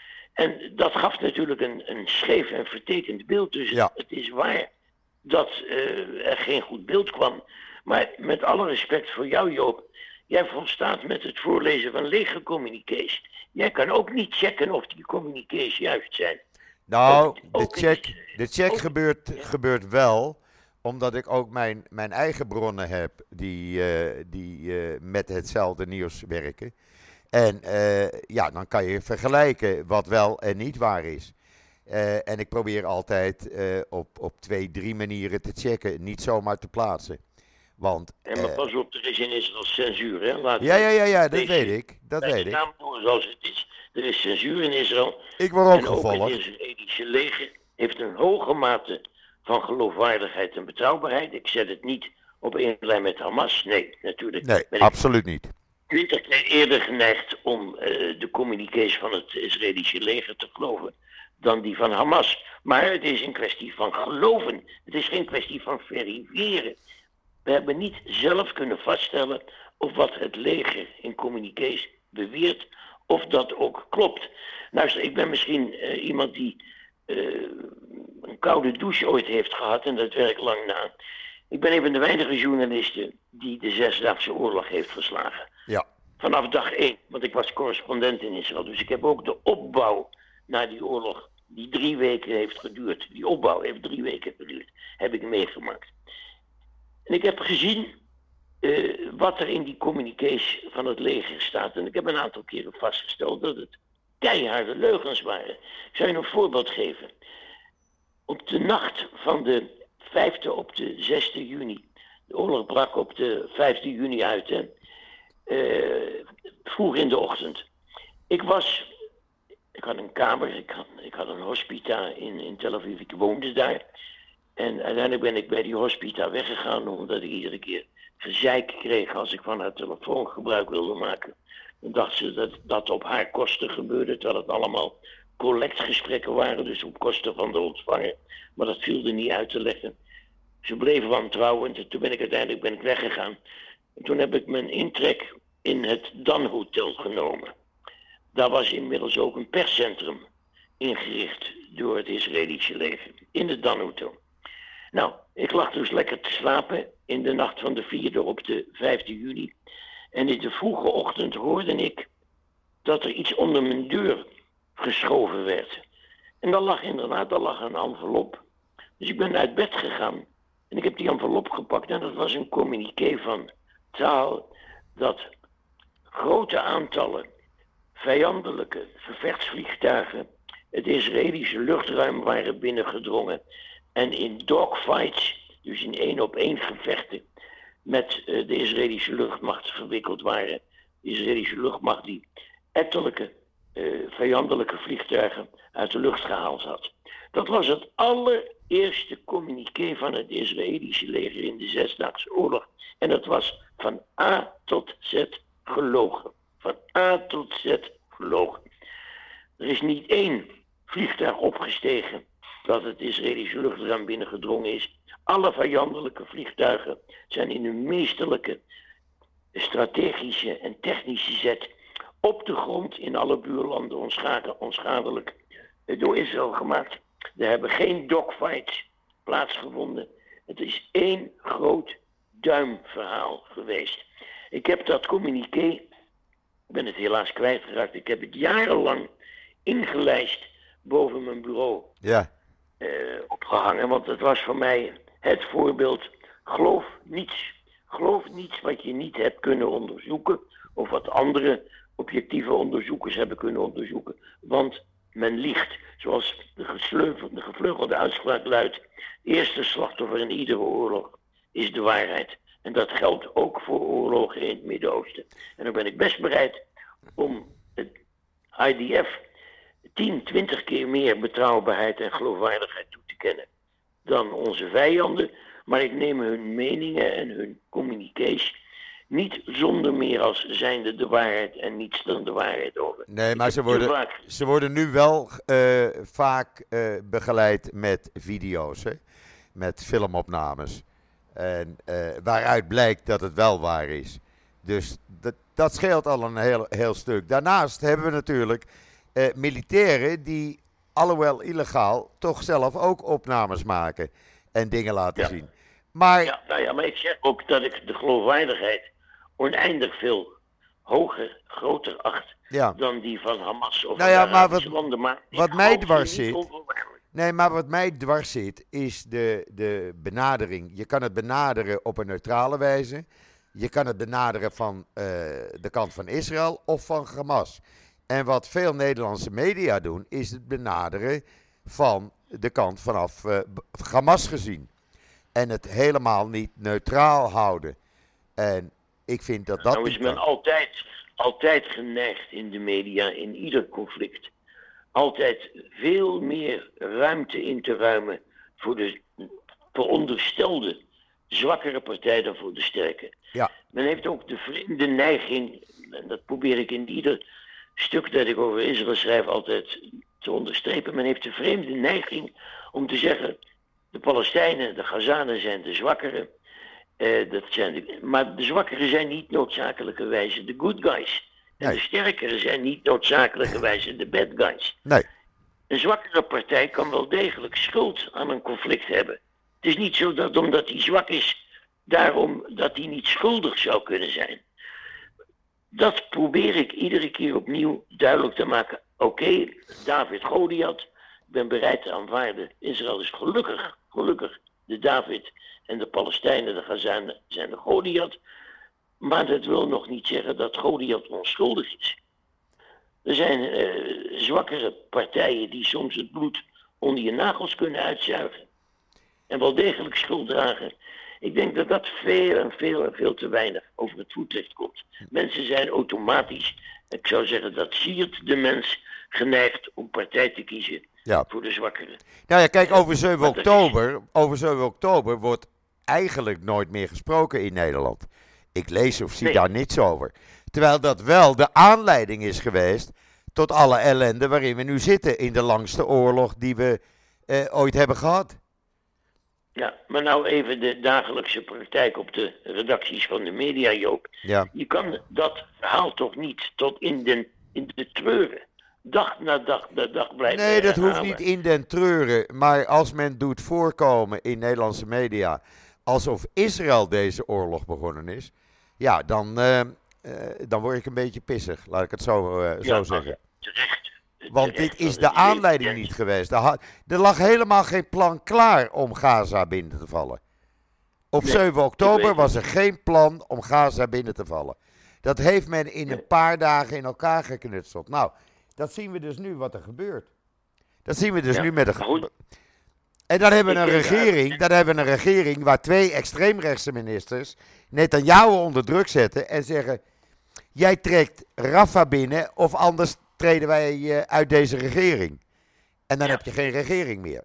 B: En dat gaf natuurlijk een, een scheef en vertekend beeld. Dus
A: Ja.
B: het is waar dat uh, er geen goed beeld kwam. Maar met alle respect voor jou, Joop, jij volstaat met het voorlezen van lege communiqués. Jij kan ook niet checken of die communiqués juist zijn.
A: Nou,
B: Ook-
A: de
B: ook
A: check,
B: is-
A: de check
B: ook-
A: gebeurt,
B: ja.
A: gebeurt wel, omdat ik ook mijn, mijn eigen bronnen heb die, eh, die eh, met hetzelfde nieuws werken. En eh, ja, dan kan je vergelijken wat wel en niet waar is. Eh, en ik probeer altijd eh, op, op twee, drie manieren te checken, niet zomaar te plaatsen. Want,
B: En maar
A: eh,
B: pas op, er is in Israël censuur, hè? Laat
A: ja, ja, ja, ja, dat
B: deze-
A: weet ik, dat
B: bij
A: weet
B: de
A: ik.
B: naam noemen zoals het is. Er is censuur in Israël.
A: Ik word ook
B: En ook het
A: gevolgd.
B: Israëlische leger heeft een hoge mate van geloofwaardigheid en betrouwbaarheid. Ik zet het niet op één lijn met Hamas. Nee, natuurlijk
A: Nee,
B: ben ik
A: absoluut niet.
B: twintig keer eerder geneigd om uh, de communiqués van het Israëlische leger te geloven dan die van Hamas. Maar het is een kwestie van geloven. Het is geen kwestie van verifiëren. We hebben niet zelf kunnen vaststellen of wat het leger in communiqués beweert, of dat ook klopt. Luister, ik ben misschien uh, iemand die uh, een koude douche ooit heeft gehad en dat werkt lang na. Ik ben een van de weinige journalisten die de Zesdaagse Oorlog heeft verslagen.
A: Ja.
B: Vanaf dag één, want ik was correspondent in Israël. Dus ik heb ook de opbouw naar die oorlog, die drie weken heeft geduurd. Die opbouw heeft drie weken geduurd, heb ik meegemaakt. En ik heb gezien uh, wat er in die communiqués van het leger staat. En ik heb een aantal keren vastgesteld dat het keiharde leugens waren. Ik zal je een voorbeeld geven. Op de nacht van de vijfde op de zesde juni. De oorlog brak op de vijfde juni uit. Hè. Uh, vroeg in de ochtend. Ik was, ik had een kamer, ik had, ik had een hospita in, in Tel Aviv, ik woonde daar. En uiteindelijk ben ik bij die hospita weggegaan, omdat ik iedere keer gezeik kreeg als ik van haar telefoon gebruik wilde maken. Dan dacht ze dat dat op haar kosten gebeurde, terwijl het allemaal collectgesprekken waren, dus op kosten van de ontvanger. Maar dat viel er niet uit te leggen. Ze bleven wantrouwend en toen ben ik uiteindelijk ben ik weggegaan. En toen heb ik mijn intrek in het Dan Hotel genomen. Daar was inmiddels ook een perscentrum ingericht door het Israëlische leger. In het Dan Hotel. Nou, ik lag dus lekker te slapen in de nacht van de vierde op de vijfde juli. En in de vroege ochtend hoorde ik dat er iets onder mijn deur geschoven werd. En daar lag inderdaad, daar lag een envelop. Dus ik ben uit bed gegaan. En ik heb die envelop gepakt en dat was een communiqué van Taal dat grote aantallen vijandelijke gevechtsvliegtuigen het Israëlische luchtruim waren binnengedrongen en in dogfights, dus in één op één gevechten, met uh, de Israëlische luchtmacht verwikkeld waren. De Israëlische luchtmacht die ettelijke uh, vijandelijke vliegtuigen uit de lucht gehaald had. Dat was het allereerste communiqué van het Israëlische leger in de Zesdaagse Oorlog. En dat was van A tot Z gelogen. Van A tot Z gelogen. Er is niet één vliegtuig opgestegen dat het Israëlische luchtruim binnengedrongen is. Alle vijandelijke vliegtuigen zijn in hun meesterlijke strategische en technische zet op de grond in alle buurlanden onschade, onschadelijk door Israël gemaakt. Er hebben geen dogfights plaatsgevonden. Het is één groot duimverhaal geweest. Ik heb dat communiqué, ik ben het helaas kwijtgeraakt, ik heb het jarenlang ingelijst boven mijn bureau
A: Ja.
B: uh, opgehangen. Want het was voor mij het voorbeeld, geloof niets. Geloof niets wat je niet hebt kunnen onderzoeken of wat andere objectieve onderzoekers hebben kunnen onderzoeken. Want men liegt, zoals de, de gevleugelde uitspraak luidt, het eerste slachtoffer in iedere oorlog is de waarheid. En dat geldt ook voor oorlogen in het Midden-Oosten. En dan ben ik best bereid om het I D F tien, twintig keer meer betrouwbaarheid en geloofwaardigheid toe te kennen dan onze vijanden. Maar ik neem hun meningen en hun communiqués niet zonder meer als zijnde de waarheid en niets dan de waarheid over.
A: Nee, maar ze worden, ze worden nu wel uh, vaak uh, begeleid met video's, hè? Met filmopnames. En uh, waaruit blijkt dat het wel waar is. Dus dat, dat scheelt al een heel, heel stuk. Daarnaast hebben we natuurlijk uh, militairen die, alhoewel illegaal, toch zelf ook opnames maken en dingen laten
B: ja.
A: zien. Maar...
B: Ja, nou ja, maar ik zeg ook dat ik de geloofwaardigheid oneindig veel hoger, groter acht
A: ja.
B: dan die van Hamas of
A: nou ja,
B: de
A: maar wat,
B: landen. Maar
A: wat mij dwars zit, nee, maar wat mij dwars zit, is de, de benadering. Je kan het benaderen op een neutrale wijze. Je kan het benaderen van uh, de kant van Israël of van Hamas. En wat veel Nederlandse media doen, is het benaderen van de kant vanaf uh, Hamas gezien. En het helemaal niet neutraal houden. En ik vind dat dat...
B: Nou is men altijd, altijd geneigd in de media, in ieder conflict, altijd veel meer ruimte in te ruimen voor de veronderstelde zwakkere partij dan voor de sterke.
A: Ja.
B: Men heeft ook de vreemde neiging, en dat probeer ik in ieder stuk dat ik over Israël schrijf altijd te onderstrepen, men heeft de vreemde neiging om te zeggen, de Palestijnen, de Gazanen zijn de zwakkeren. Uh, dat zijn de, maar de zwakkeren zijn niet noodzakelijkerwijze de good guys. En nee. de sterkeren zijn niet noodzakelijkerwijze de bad guys.
A: Nee.
B: Een zwakkere partij kan wel degelijk schuld aan een conflict hebben. Het is niet zo dat omdat hij zwak is, daarom dat hij niet schuldig zou kunnen zijn. Dat probeer ik iedere keer opnieuw duidelijk te maken. Oké, okay, David Goliath, ik ben bereid te aanvaarden. Israël is gelukkig, gelukkig de David en de Palestijnen, de Gazanen zijn de Goliath. Maar dat wil nog niet zeggen dat Goliath onschuldig is. Er zijn uh, zwakkere partijen die soms het bloed onder je nagels kunnen uitzuigen. En wel degelijk schuld dragen. Ik denk dat dat veel en veel en veel te weinig over het voetlicht komt. Mensen zijn automatisch, ik zou zeggen dat siert de mens, geneigd om partij te kiezen ja. voor de zwakkeren.
A: Nou ja, kijk, over zeven oktober, over zeven oktober wordt eigenlijk nooit meer gesproken in Nederland. Ik lees of zie nee. daar niets over. Terwijl dat wel de aanleiding is geweest tot alle ellende waarin we nu zitten in de langste oorlog die we eh, ooit hebben gehad.
B: Ja, maar nou even de dagelijkse praktijk op de redacties van de media, Joop.
A: Ja.
B: Je kan dat verhaal toch niet tot in de, in de treuren, dag na dag na dag blijven
A: Nee, dat
B: herhalen.
A: hoeft niet in den treuren. Maar als men doet voorkomen in Nederlandse media alsof Israël deze oorlog begonnen is, ja, dan, uh, uh, dan word ik een beetje pissig, laat ik het zo, uh, zo
B: ja,
A: zeggen.
B: Terecht.
A: Want dit is de aanleiding niet geweest. Er, had, er lag helemaal geen plan klaar om Gaza binnen te vallen. Op nee, zeven oktober was er geen plan om Gaza binnen te vallen. Dat heeft men in een paar dagen in elkaar geknutseld. Nou, dat zien we dus nu wat er gebeurt. Dat zien we dus ja, nu met de... En dan hebben we
B: Ik
A: een
B: denk
A: regering, dan hebben we een regering waar twee extreemrechtse ministers Netanyahu onder druk zetten en zeggen: jij trekt Rafah binnen of anders treden wij eh, uit deze regering. En dan
B: Ja.
A: heb je geen regering meer.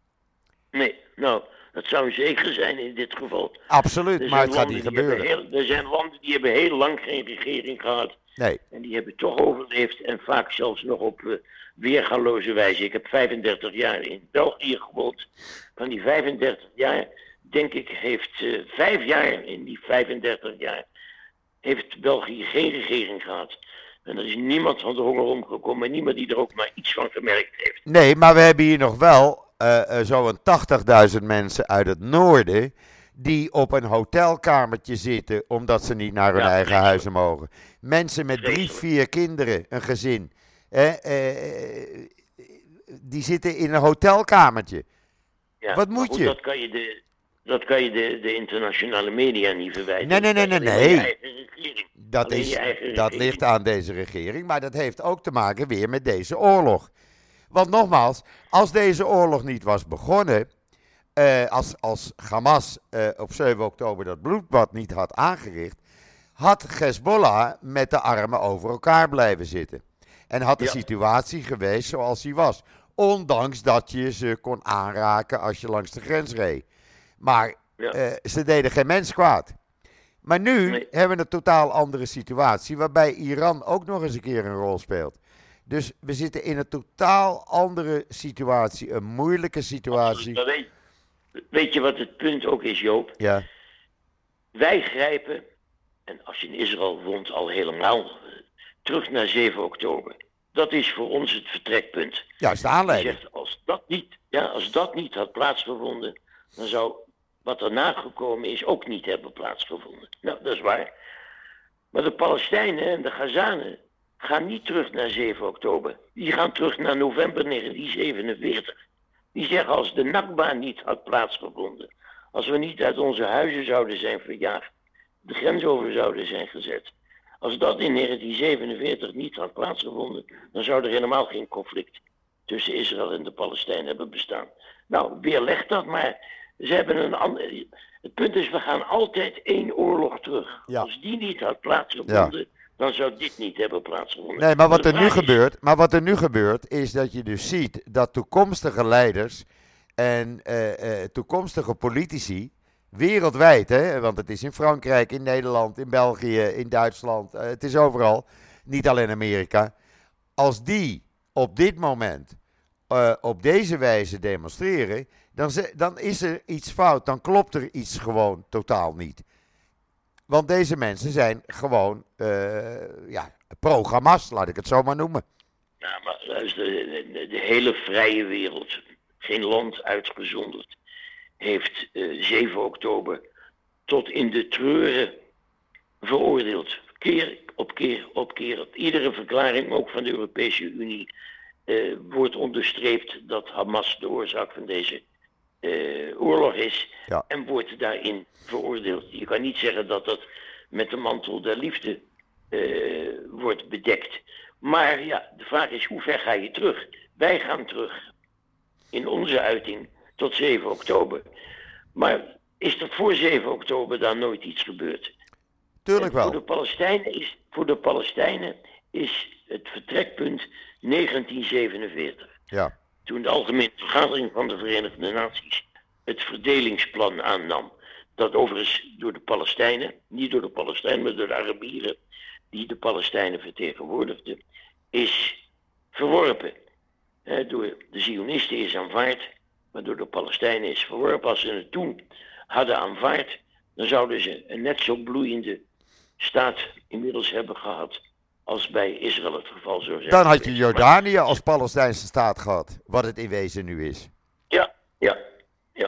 B: Nee, nou, dat zou zeker zijn in dit geval.
A: Absoluut,
B: Er
A: maar
B: zijn
A: het gaat
B: landen
A: niet
B: die hebben
A: gebeuren.
B: heel, er zijn landen die hebben heel lang geen regering gehad.
A: Nee,
B: En die hebben toch overleefd en vaak zelfs nog op uh, weergaloze wijze. Ik heb vijfendertig jaar in België gewoond. Van die vijfendertig jaar, denk ik, heeft uh, vijf jaar in die vijfendertig jaar, heeft België geen regering gehad. En er is niemand van de honger omgekomen en niemand die er ook maar iets van gemerkt heeft.
A: nee, maar we hebben hier nog wel uh, uh, zo'n tachtigduizend mensen uit het noorden die op een hotelkamertje zitten omdat ze niet naar hun
B: Ja,
A: eigen
B: vreselijk.
A: huizen mogen. Mensen met drie,
B: Vreselijk.
A: vier kinderen, een gezin, eh, eh, die zitten in een hotelkamertje.
B: Ja,
A: Wat
B: maar
A: moet
B: goed,
A: je?
B: Dat kan je de, dat kan je de, de internationale media niet verwijten.
A: Nee, nee, nee,
B: Dat
A: nee,
B: is alleen
A: nee.
B: je eigen regering.
A: Dat,
B: Alleen
A: is,
B: je eigen
A: dat
B: regering.
A: ligt aan deze regering, maar dat heeft ook te maken weer met deze oorlog. Want nogmaals, als deze oorlog niet was begonnen, eh, als, als Hamas eh, op zeven oktober dat bloedbad niet had aangericht, had Hezbollah met de armen over elkaar blijven zitten. En had de
B: Ja.
A: situatie geweest zoals die was. Ondanks dat je ze kon aanraken als je langs de grens reed. Maar
B: Ja.
A: eh, ze deden geen mens kwaad. Maar nu
B: Nee.
A: hebben we een totaal andere situatie, waarbij Iran ook nog eens een keer een rol speelt. Dus we zitten in een totaal andere situatie, een moeilijke situatie.
B: Maar weet, weet je wat het punt ook is, Joop?
A: Ja,
B: Wij grijpen, en als je in Israël woont al helemaal, eh, terug naar zeven oktober. Dat is voor ons het vertrekpunt.
A: juist de
B: Je
A: aanleiding.
B: zegt, als dat niet, ja, als dat niet had plaatsgevonden, dan zou wat erna gekomen is ook niet hebben plaatsgevonden. Nou, dat is waar. Maar de Palestijnen en de Gazanen gaan niet terug naar zeven oktober. Die gaan terug naar november negentien zevenenveertig. Die zeggen, als de Nakba niet had plaatsgevonden, als we niet uit onze huizen zouden zijn verjaagd, de grens over zouden zijn gezet, als dat in negentien zevenenveertig niet had plaatsgevonden, dan zou er helemaal geen conflict tussen Israël en de Palestijnen hebben bestaan. Nou, weerleg dat maar. Ze hebben een ander... Het punt is, we gaan altijd één oorlog terug.
A: Ja.
B: Als die niet had plaatsgevonden, dan zou dit niet hebben plaatsgevonden.
A: Nee, maar wat
B: de
A: er nu
B: vraag is-
A: gebeurt, maar wat er nu gebeurt, is dat je dus ziet dat toekomstige leiders en eh, eh, toekomstige politici, wereldwijd, hè, want het is in Frankrijk, in Nederland, in België, in Duitsland, eh, het is overal, niet alleen Amerika, als die op dit moment eh, op deze wijze demonstreren, dan, ze- dan is er iets fout, dan klopt er iets gewoon totaal niet. Want deze mensen zijn gewoon eh, ja, pro-Hamas, laat ik het zo maar noemen.
B: Ja, maar luister, de, de, de hele vrije wereld, geen land uitgezonderd, heeft eh, zeven oktober tot in de treuren veroordeeld. Keer op keer op keer. Op iedere verklaring, ook van de Europese Unie, eh, wordt onderstreept dat Hamas de oorzaak van deze eh, oorlog is.
A: Ja.
B: En wordt daarin veroordeeld. Je kan niet zeggen dat dat met de mantel der liefde eh, wordt bedekt. Maar ja, de vraag is, hoe ver ga je terug? Wij gaan terug in onze uiting tot zeven oktober. Maar is er voor zeven oktober dan nooit iets gebeurd?
A: Tuurlijk
B: En Voor de
A: wel.
B: Palestijnen is, voor de Palestijnen is het vertrekpunt negentien zevenenveertig.
A: Ja,
B: Toen de Algemene Vergadering van de Verenigde Naties het verdelingsplan aannam. Dat overigens door de Palestijnen, niet door de Palestijnen, maar door de Arabieren, die de Palestijnen vertegenwoordigden, is verworpen. Eh, door de Zionisten is aanvaard, maar door de Palestijnen is verworpen. Als ze het toen hadden aanvaard, dan zouden ze een net zo bloeiende staat inmiddels hebben gehad als bij Israël het geval zou zijn.
A: dan had je
B: geweest.
A: Jordanië als Palestijnse staat gehad, wat het in wezen nu is.
B: Ja, ja, ja.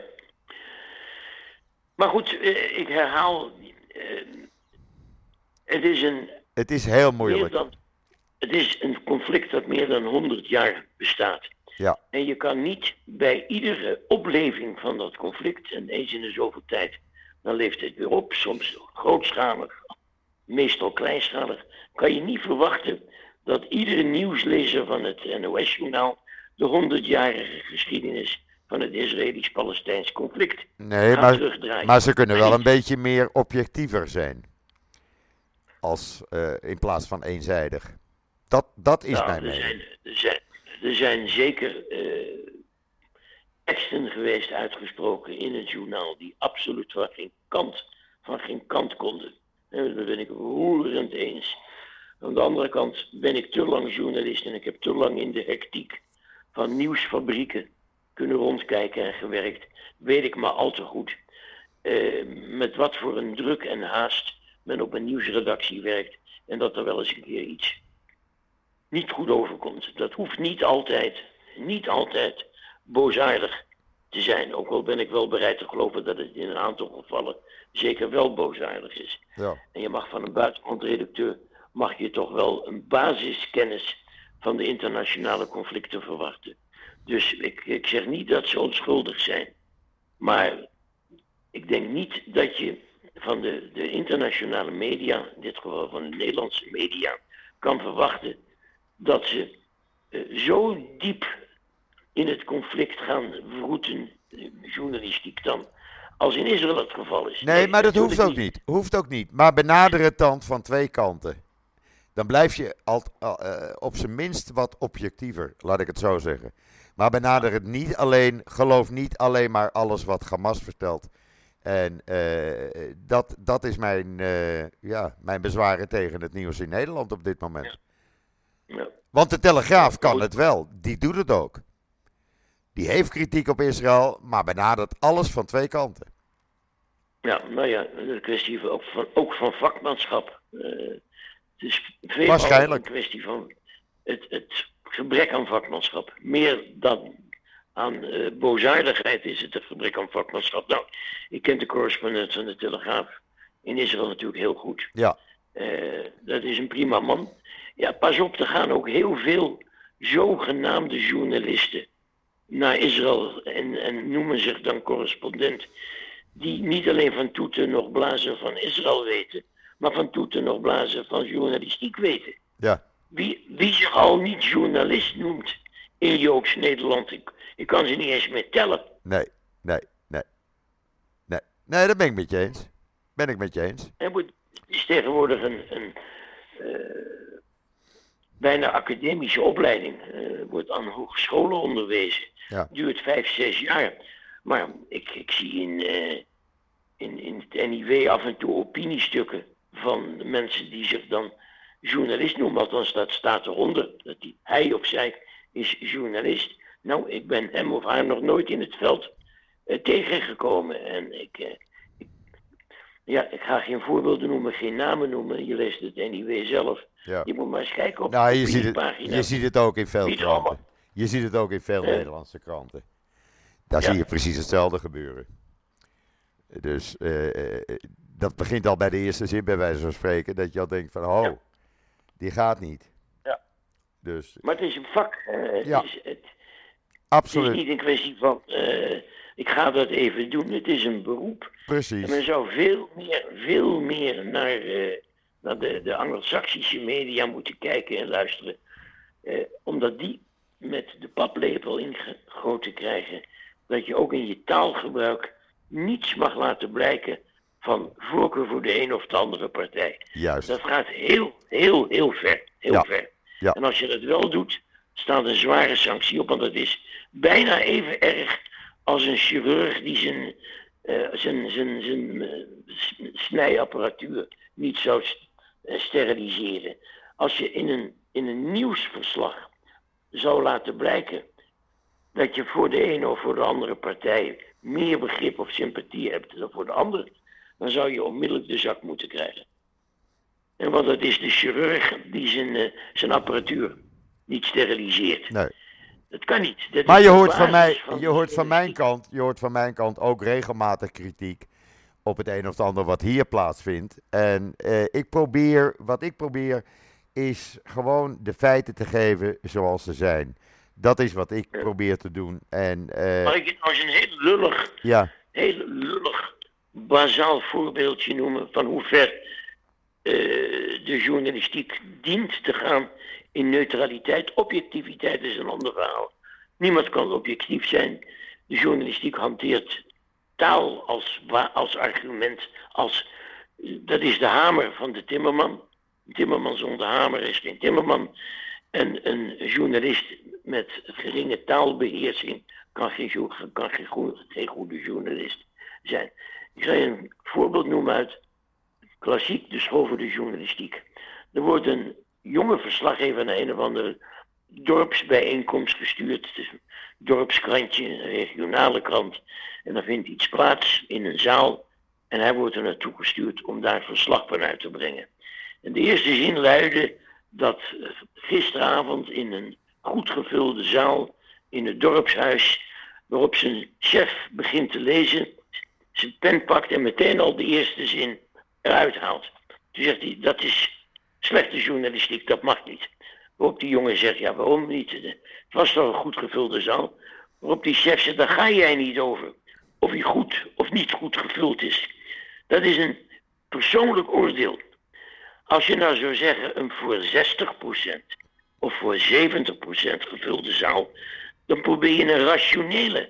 B: Maar goed, eh, ik herhaal, eh, het is een
A: Het is heel
B: meer
A: moeilijk.
B: dan, het is een conflict dat meer dan honderd jaar bestaat.
A: Ja,
B: En je kan niet bij iedere opleving van dat conflict, en eens in de zoveel tijd, dan leeft het weer op, soms grootschalig, meestal kleinschalig, kan je niet verwachten dat iedere nieuwslezer van het N O S-journaal de honderdjarige geschiedenis van het Israëlisch-Palestijns conflict
A: Nee,
B: gaat
A: maar,
B: terugdraaien.
A: maar ze kunnen wel een beetje meer objectiever zijn. Als, uh, in plaats van eenzijdig. Dat, dat is
B: nou,
A: mijn
B: er
A: mening.
B: zijn, er, zijn, er zijn zeker uh, teksten geweest uitgesproken in het journaal die absoluut van geen kant, van geen kant konden. En daar ben ik roerend eens. Aan de andere kant ben ik te lang journalist en ik heb te lang in de hectiek van nieuwsfabrieken kunnen rondkijken en gewerkt. Weet ik maar al te goed uh, met wat voor een druk en haast men op een nieuwsredactie werkt en dat er wel eens een keer iets niet goed overkomt. Dat hoeft niet altijd, niet altijd boosaardig te zijn. Ook al ben ik wel bereid te geloven dat het in een aantal gevallen zeker wel boosaardig is.
A: Ja.
B: En je mag van een buitenlandredacteur mag je toch wel een basiskennis van de internationale conflicten verwachten. Dus ik, ik zeg niet dat ze onschuldig zijn. Maar ik denk niet dat je van de, de internationale media, in dit geval van de Nederlandse media, kan verwachten dat ze uh, zo diep in het conflict gaan wroeten, journalistiek dan, als in Israël het geval is.
A: Nee, nee maar dat hoeft ook niet. niet. Hoeft ook niet. Maar benader het dan van twee kanten. Dan blijf je al, uh, op zijn minst wat objectiever, laat ik het zo zeggen. Maar benader het niet alleen, geloof niet alleen maar alles wat Hamas vertelt. En uh, dat, dat is mijn, uh, ja, mijn bezwaren tegen het nieuws in Nederland op dit moment.
B: Ja. Ja.
A: Want de Telegraaf kan het wel, die doet het ook. Die heeft kritiek op Israël, maar benadert alles van twee kanten.
B: Ja, nou ja, een kwestie ook van, ook van vakmanschap. Uh, het is veel
A: Waarschijnlijk.
B: een kwestie van het, het gebrek aan vakmanschap. Meer dan aan uh, boosaardigheid is het een gebrek aan vakmanschap. Nou, ik ken de correspondent van de Telegraaf in Israël natuurlijk heel goed.
A: Ja.
B: Uh, dat is een prima man. Ja, pas op, er gaan ook heel veel zogenaamde journalisten naar Israël en, en noemen zich dan correspondent, die niet alleen van toeten nog blazen van Israël weten, maar van toeten nog blazen van journalistiek weten.
A: Ja.
B: Wie, wie zich al niet journalist noemt in Joods Nederland, ik, ik kan ze niet eens meer tellen.
A: Nee, nee, nee. Nee, nee dat ben ik met je eens. Ben ik met je eens.
B: Er wordt, het is tegenwoordig een, een uh, bijna academische opleiding. Uh, wordt aan hogescholen onderwezen.
A: Ja.
B: Duurt vijf, zes jaar. Maar ik, ik zie in, uh, in, in het N I W af en toe opiniestukken van mensen die zich dan journalist noemen. Althans, dat staat eronder. Dat die, hij of zij is journalist. Nou, ik ben hem of haar nog nooit in het veld uh, tegengekomen. En ik, uh, ik, ja, ik ga geen voorbeelden noemen, geen namen noemen. Je leest het N I W zelf.
A: Ja.
B: Je moet maar eens kijken op
A: nou,
B: de
A: je ziet het, je ziet het ook in veel kranten. Je ziet het ook in veel
B: eh?
A: Nederlandse kranten. Daar ja. zie je precies hetzelfde gebeuren. Dus uh, uh, dat begint al bij de eerste zin bij wijze van spreken. Dat je al denkt van, oh, ja. die gaat niet.
B: Ja.
A: Dus,
B: maar het is een vak. Uh, het,
A: ja.
B: is, het,
A: Absoluut.
B: het is niet een kwestie van, uh, ik ga dat even doen. Het is een beroep.
A: Precies.
B: En men zou veel meer, veel meer naar, uh, naar de, de Anglo-Saxische media moeten kijken en luisteren. Uh, omdat die met de paplepel ingegoten krijgen dat je ook in je taalgebruik niets mag laten blijken van voorkeur voor de een of de andere partij.
A: Juist.
B: Dat gaat heel, heel, heel ver. Heel
A: ja.
B: ver.
A: Ja.
B: En als je dat wel doet, staat een zware sanctie op, want dat is bijna even erg als een chirurg die zijn, uh, zijn, zijn, zijn uh, snijapparatuur niet zou st- uh, steriliseren. Als je in een, in een nieuwsverslag zou laten blijken dat je voor de ene of voor de andere partij meer begrip of sympathie hebt dan voor de andere, dan zou je onmiddellijk de zak moeten krijgen. En want dat is de chirurg die zijn, uh, zijn apparatuur niet steriliseert.
A: Nee.
B: Dat kan niet. Dat
A: maar
B: is
A: je
B: de
A: hoort, van, mij,
B: van
A: je, hoort van mijn kant, je hoort van mijn kant ook regelmatig kritiek op het een of het ander wat hier plaatsvindt. En uh, ik probeer, wat ik probeer, is gewoon de feiten te geven zoals ze zijn. Dat is wat ik ja. probeer te doen. En, uh,
B: Mag ik het als een heel lullig,
A: ja.
B: heel lullig, bazaal voorbeeldje noemen van hoe ver uh, de journalistiek dient te gaan in neutraliteit. Objectiviteit is een ander verhaal. Niemand kan objectief zijn. De journalistiek hanteert taal als, als argument, als, dat is de hamer van de timmerman. Een timmerman zonder hamer is geen timmerman. En een journalist met geringe taalbeheersing kan geen, kan geen, goede, geen goede journalist zijn. Ik zal je een voorbeeld noemen uit klassiek, de school voor de journalistiek. Er wordt een jonge verslaggever naar een of andere dorpsbijeenkomst gestuurd. Het is een dorpskrantje, een regionale krant. En dan vindt iets plaats in een zaal. En hij wordt er naartoe gestuurd om daar verslag van uit te brengen. En de eerste zin luidde dat gisteravond in een goed gevulde zaal in het dorpshuis, waarop zijn chef begint te lezen, zijn pen pakt en meteen al de eerste zin eruit haalt. Toen zegt hij, dat is slechte journalistiek, dat mag niet. Waarop die jongen zegt, ja waarom niet? Het was toch een goed gevulde zaal. Waarop die chef zegt, daar ga jij niet over. Of hij goed of niet goed gevuld is. Dat is een persoonlijk oordeel. Als je nou zou zeggen, een voor zestig procent of voor zeventig procent gevulde zaal, dan probeer je een rationele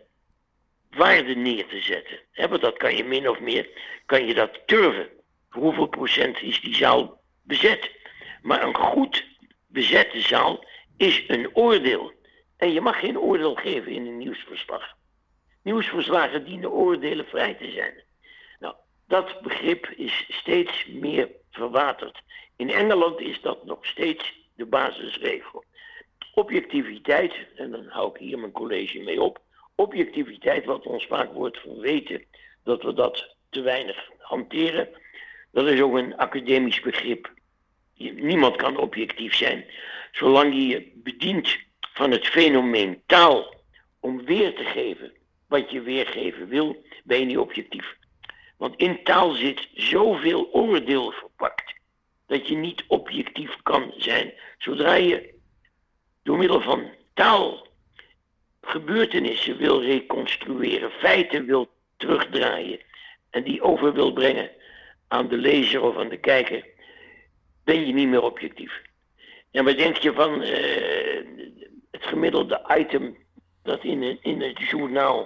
B: waarde neer te zetten. He, want dat kan je min of meer, kan je dat turven. Voor hoeveel procent is die zaal bezet? Maar een goed bezette zaal is een oordeel. En je mag geen oordeel geven in een nieuwsverslag. Nieuwsverslagen dienen oordelen vrij te zijn. Nou, dat begrip is steeds meer verwaterd. In Engeland is dat nog steeds de basisregel. Objectiviteit, en dan hou ik hier mijn college mee op. Objectiviteit, wat ons vaak wordt verweten dat we dat te weinig hanteren. Dat is ook een academisch begrip. Niemand kan objectief zijn. Zolang je je bedient van het fenomeen taal om weer te geven wat je weergeven wil, ben je niet objectief. Want in taal zit zoveel oordeel verpakt, dat je niet objectief kan zijn. Zodra je door middel van taal gebeurtenissen wil reconstrueren, feiten wil terugdraaien en die over wil brengen aan de lezer of aan de kijker, ben je niet meer objectief. En wat denk je van uh, het gemiddelde item dat in, een, in het journaal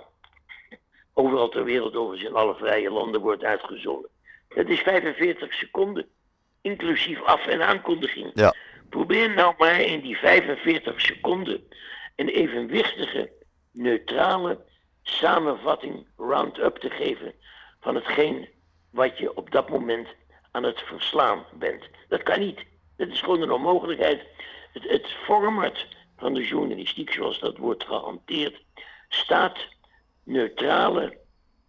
B: overal ter wereld, overigens in alle vrije landen, wordt uitgezonden? Dat is vijfenveertig seconden, inclusief af- en aankondiging.
A: Ja.
B: Probeer nou maar in die vijfenveertig seconden een evenwichtige, neutrale samenvatting, round-up te geven van hetgeen wat je op dat moment aan het verslaan bent. Dat kan niet. Dat is gewoon een onmogelijkheid. Het, het format van de journalistiek, zoals dat wordt gehanteerd, staat neutrale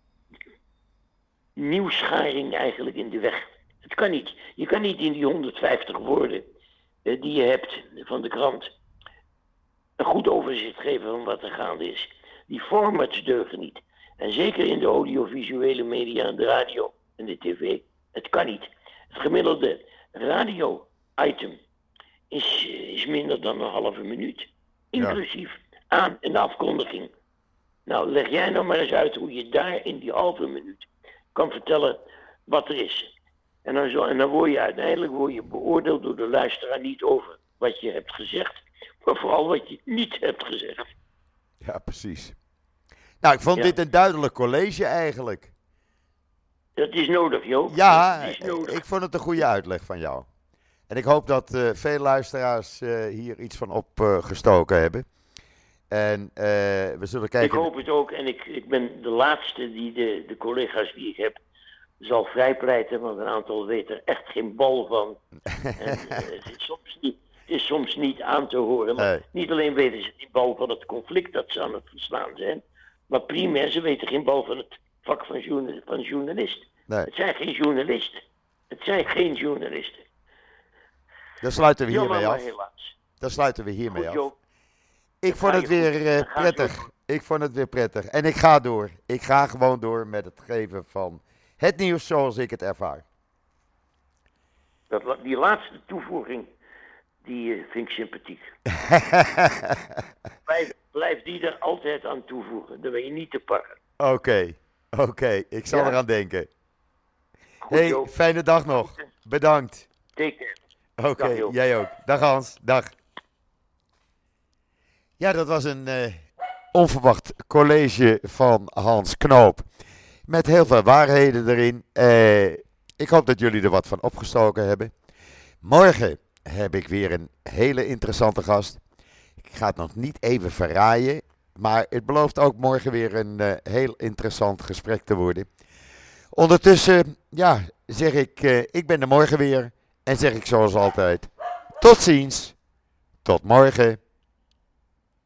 B: nieuwsgaring eigenlijk in de weg. Het kan niet. Je kan niet in die honderdvijftig woorden eh, die je hebt van de krant een goed overzicht geven van wat er gaande is. Die formats deugen niet. En zeker in de audiovisuele media, de radio en de tv, het kan niet. Het gemiddelde radio-item is, is minder dan een halve minuut. Inclusief ja. aan- en afkondiging. Nou, leg jij nou maar eens uit hoe je daar in die halve minuut kan vertellen wat er is. En dan, zo, en dan word je uiteindelijk word je beoordeeld door de luisteraar niet over wat je hebt gezegd, maar vooral wat je niet hebt gezegd.
A: Ja, precies. Nou, ik vond ja. dit een duidelijk college eigenlijk.
B: Dat is nodig, joh.
A: Ja,
B: is nodig.
A: Ik, ik vond het een goede uitleg van jou. En ik hoop dat uh, veel luisteraars uh, hier iets van opgestoken uh, hebben. En uh, we zullen kijken.
B: Ik hoop het ook. En ik, ik ben de laatste die de, de collega's die ik heb zal vrijpleiten. Want een aantal weten er echt geen bal van. en, uh, het, is soms niet, het is soms niet aan te horen. Maar nee. Niet alleen weten ze geen bal van het conflict dat ze aan het verslaan zijn. Maar primair, ze weten geen bal van het vak van, journal, van journalist. Nee. Het zijn geen journalisten. Het zijn geen journalisten.
A: Dan sluiten we hiermee
B: Jammer,
A: af.
B: Helaas.
A: Dan sluiten we hiermee
B: Goed,
A: af.
B: Joop.
A: Ik vond het weer uh, prettig. Ik vond het weer prettig. En ik ga door. Ik ga gewoon door met het geven van het nieuws zoals ik het ervaar.
B: Dat, die laatste toevoeging, die uh, vind ik sympathiek. blijf, blijf die er altijd aan toevoegen. Dan ben je niet te pakken.
A: Oké, okay. oké. Okay. Ik zal ja. eraan denken.
B: Goed,
A: hey,
B: Joop.
A: fijne dag nog. Bedankt.
B: Take care.
A: Oké, okay, jij ook. Dag Hans. Dag. Ja, dat was een uh, onverwacht college van Hans Knoop. Met heel veel waarheden erin. Uh, ik hoop dat jullie er wat van opgestoken hebben. Morgen heb ik weer een hele interessante gast. Ik ga het nog niet even verraaien. Maar het belooft ook morgen weer een uh, heel interessant gesprek te worden. Ondertussen, ja, zeg ik, uh, ik ben er morgen weer. En zeg ik zoals altijd, tot ziens. Tot morgen.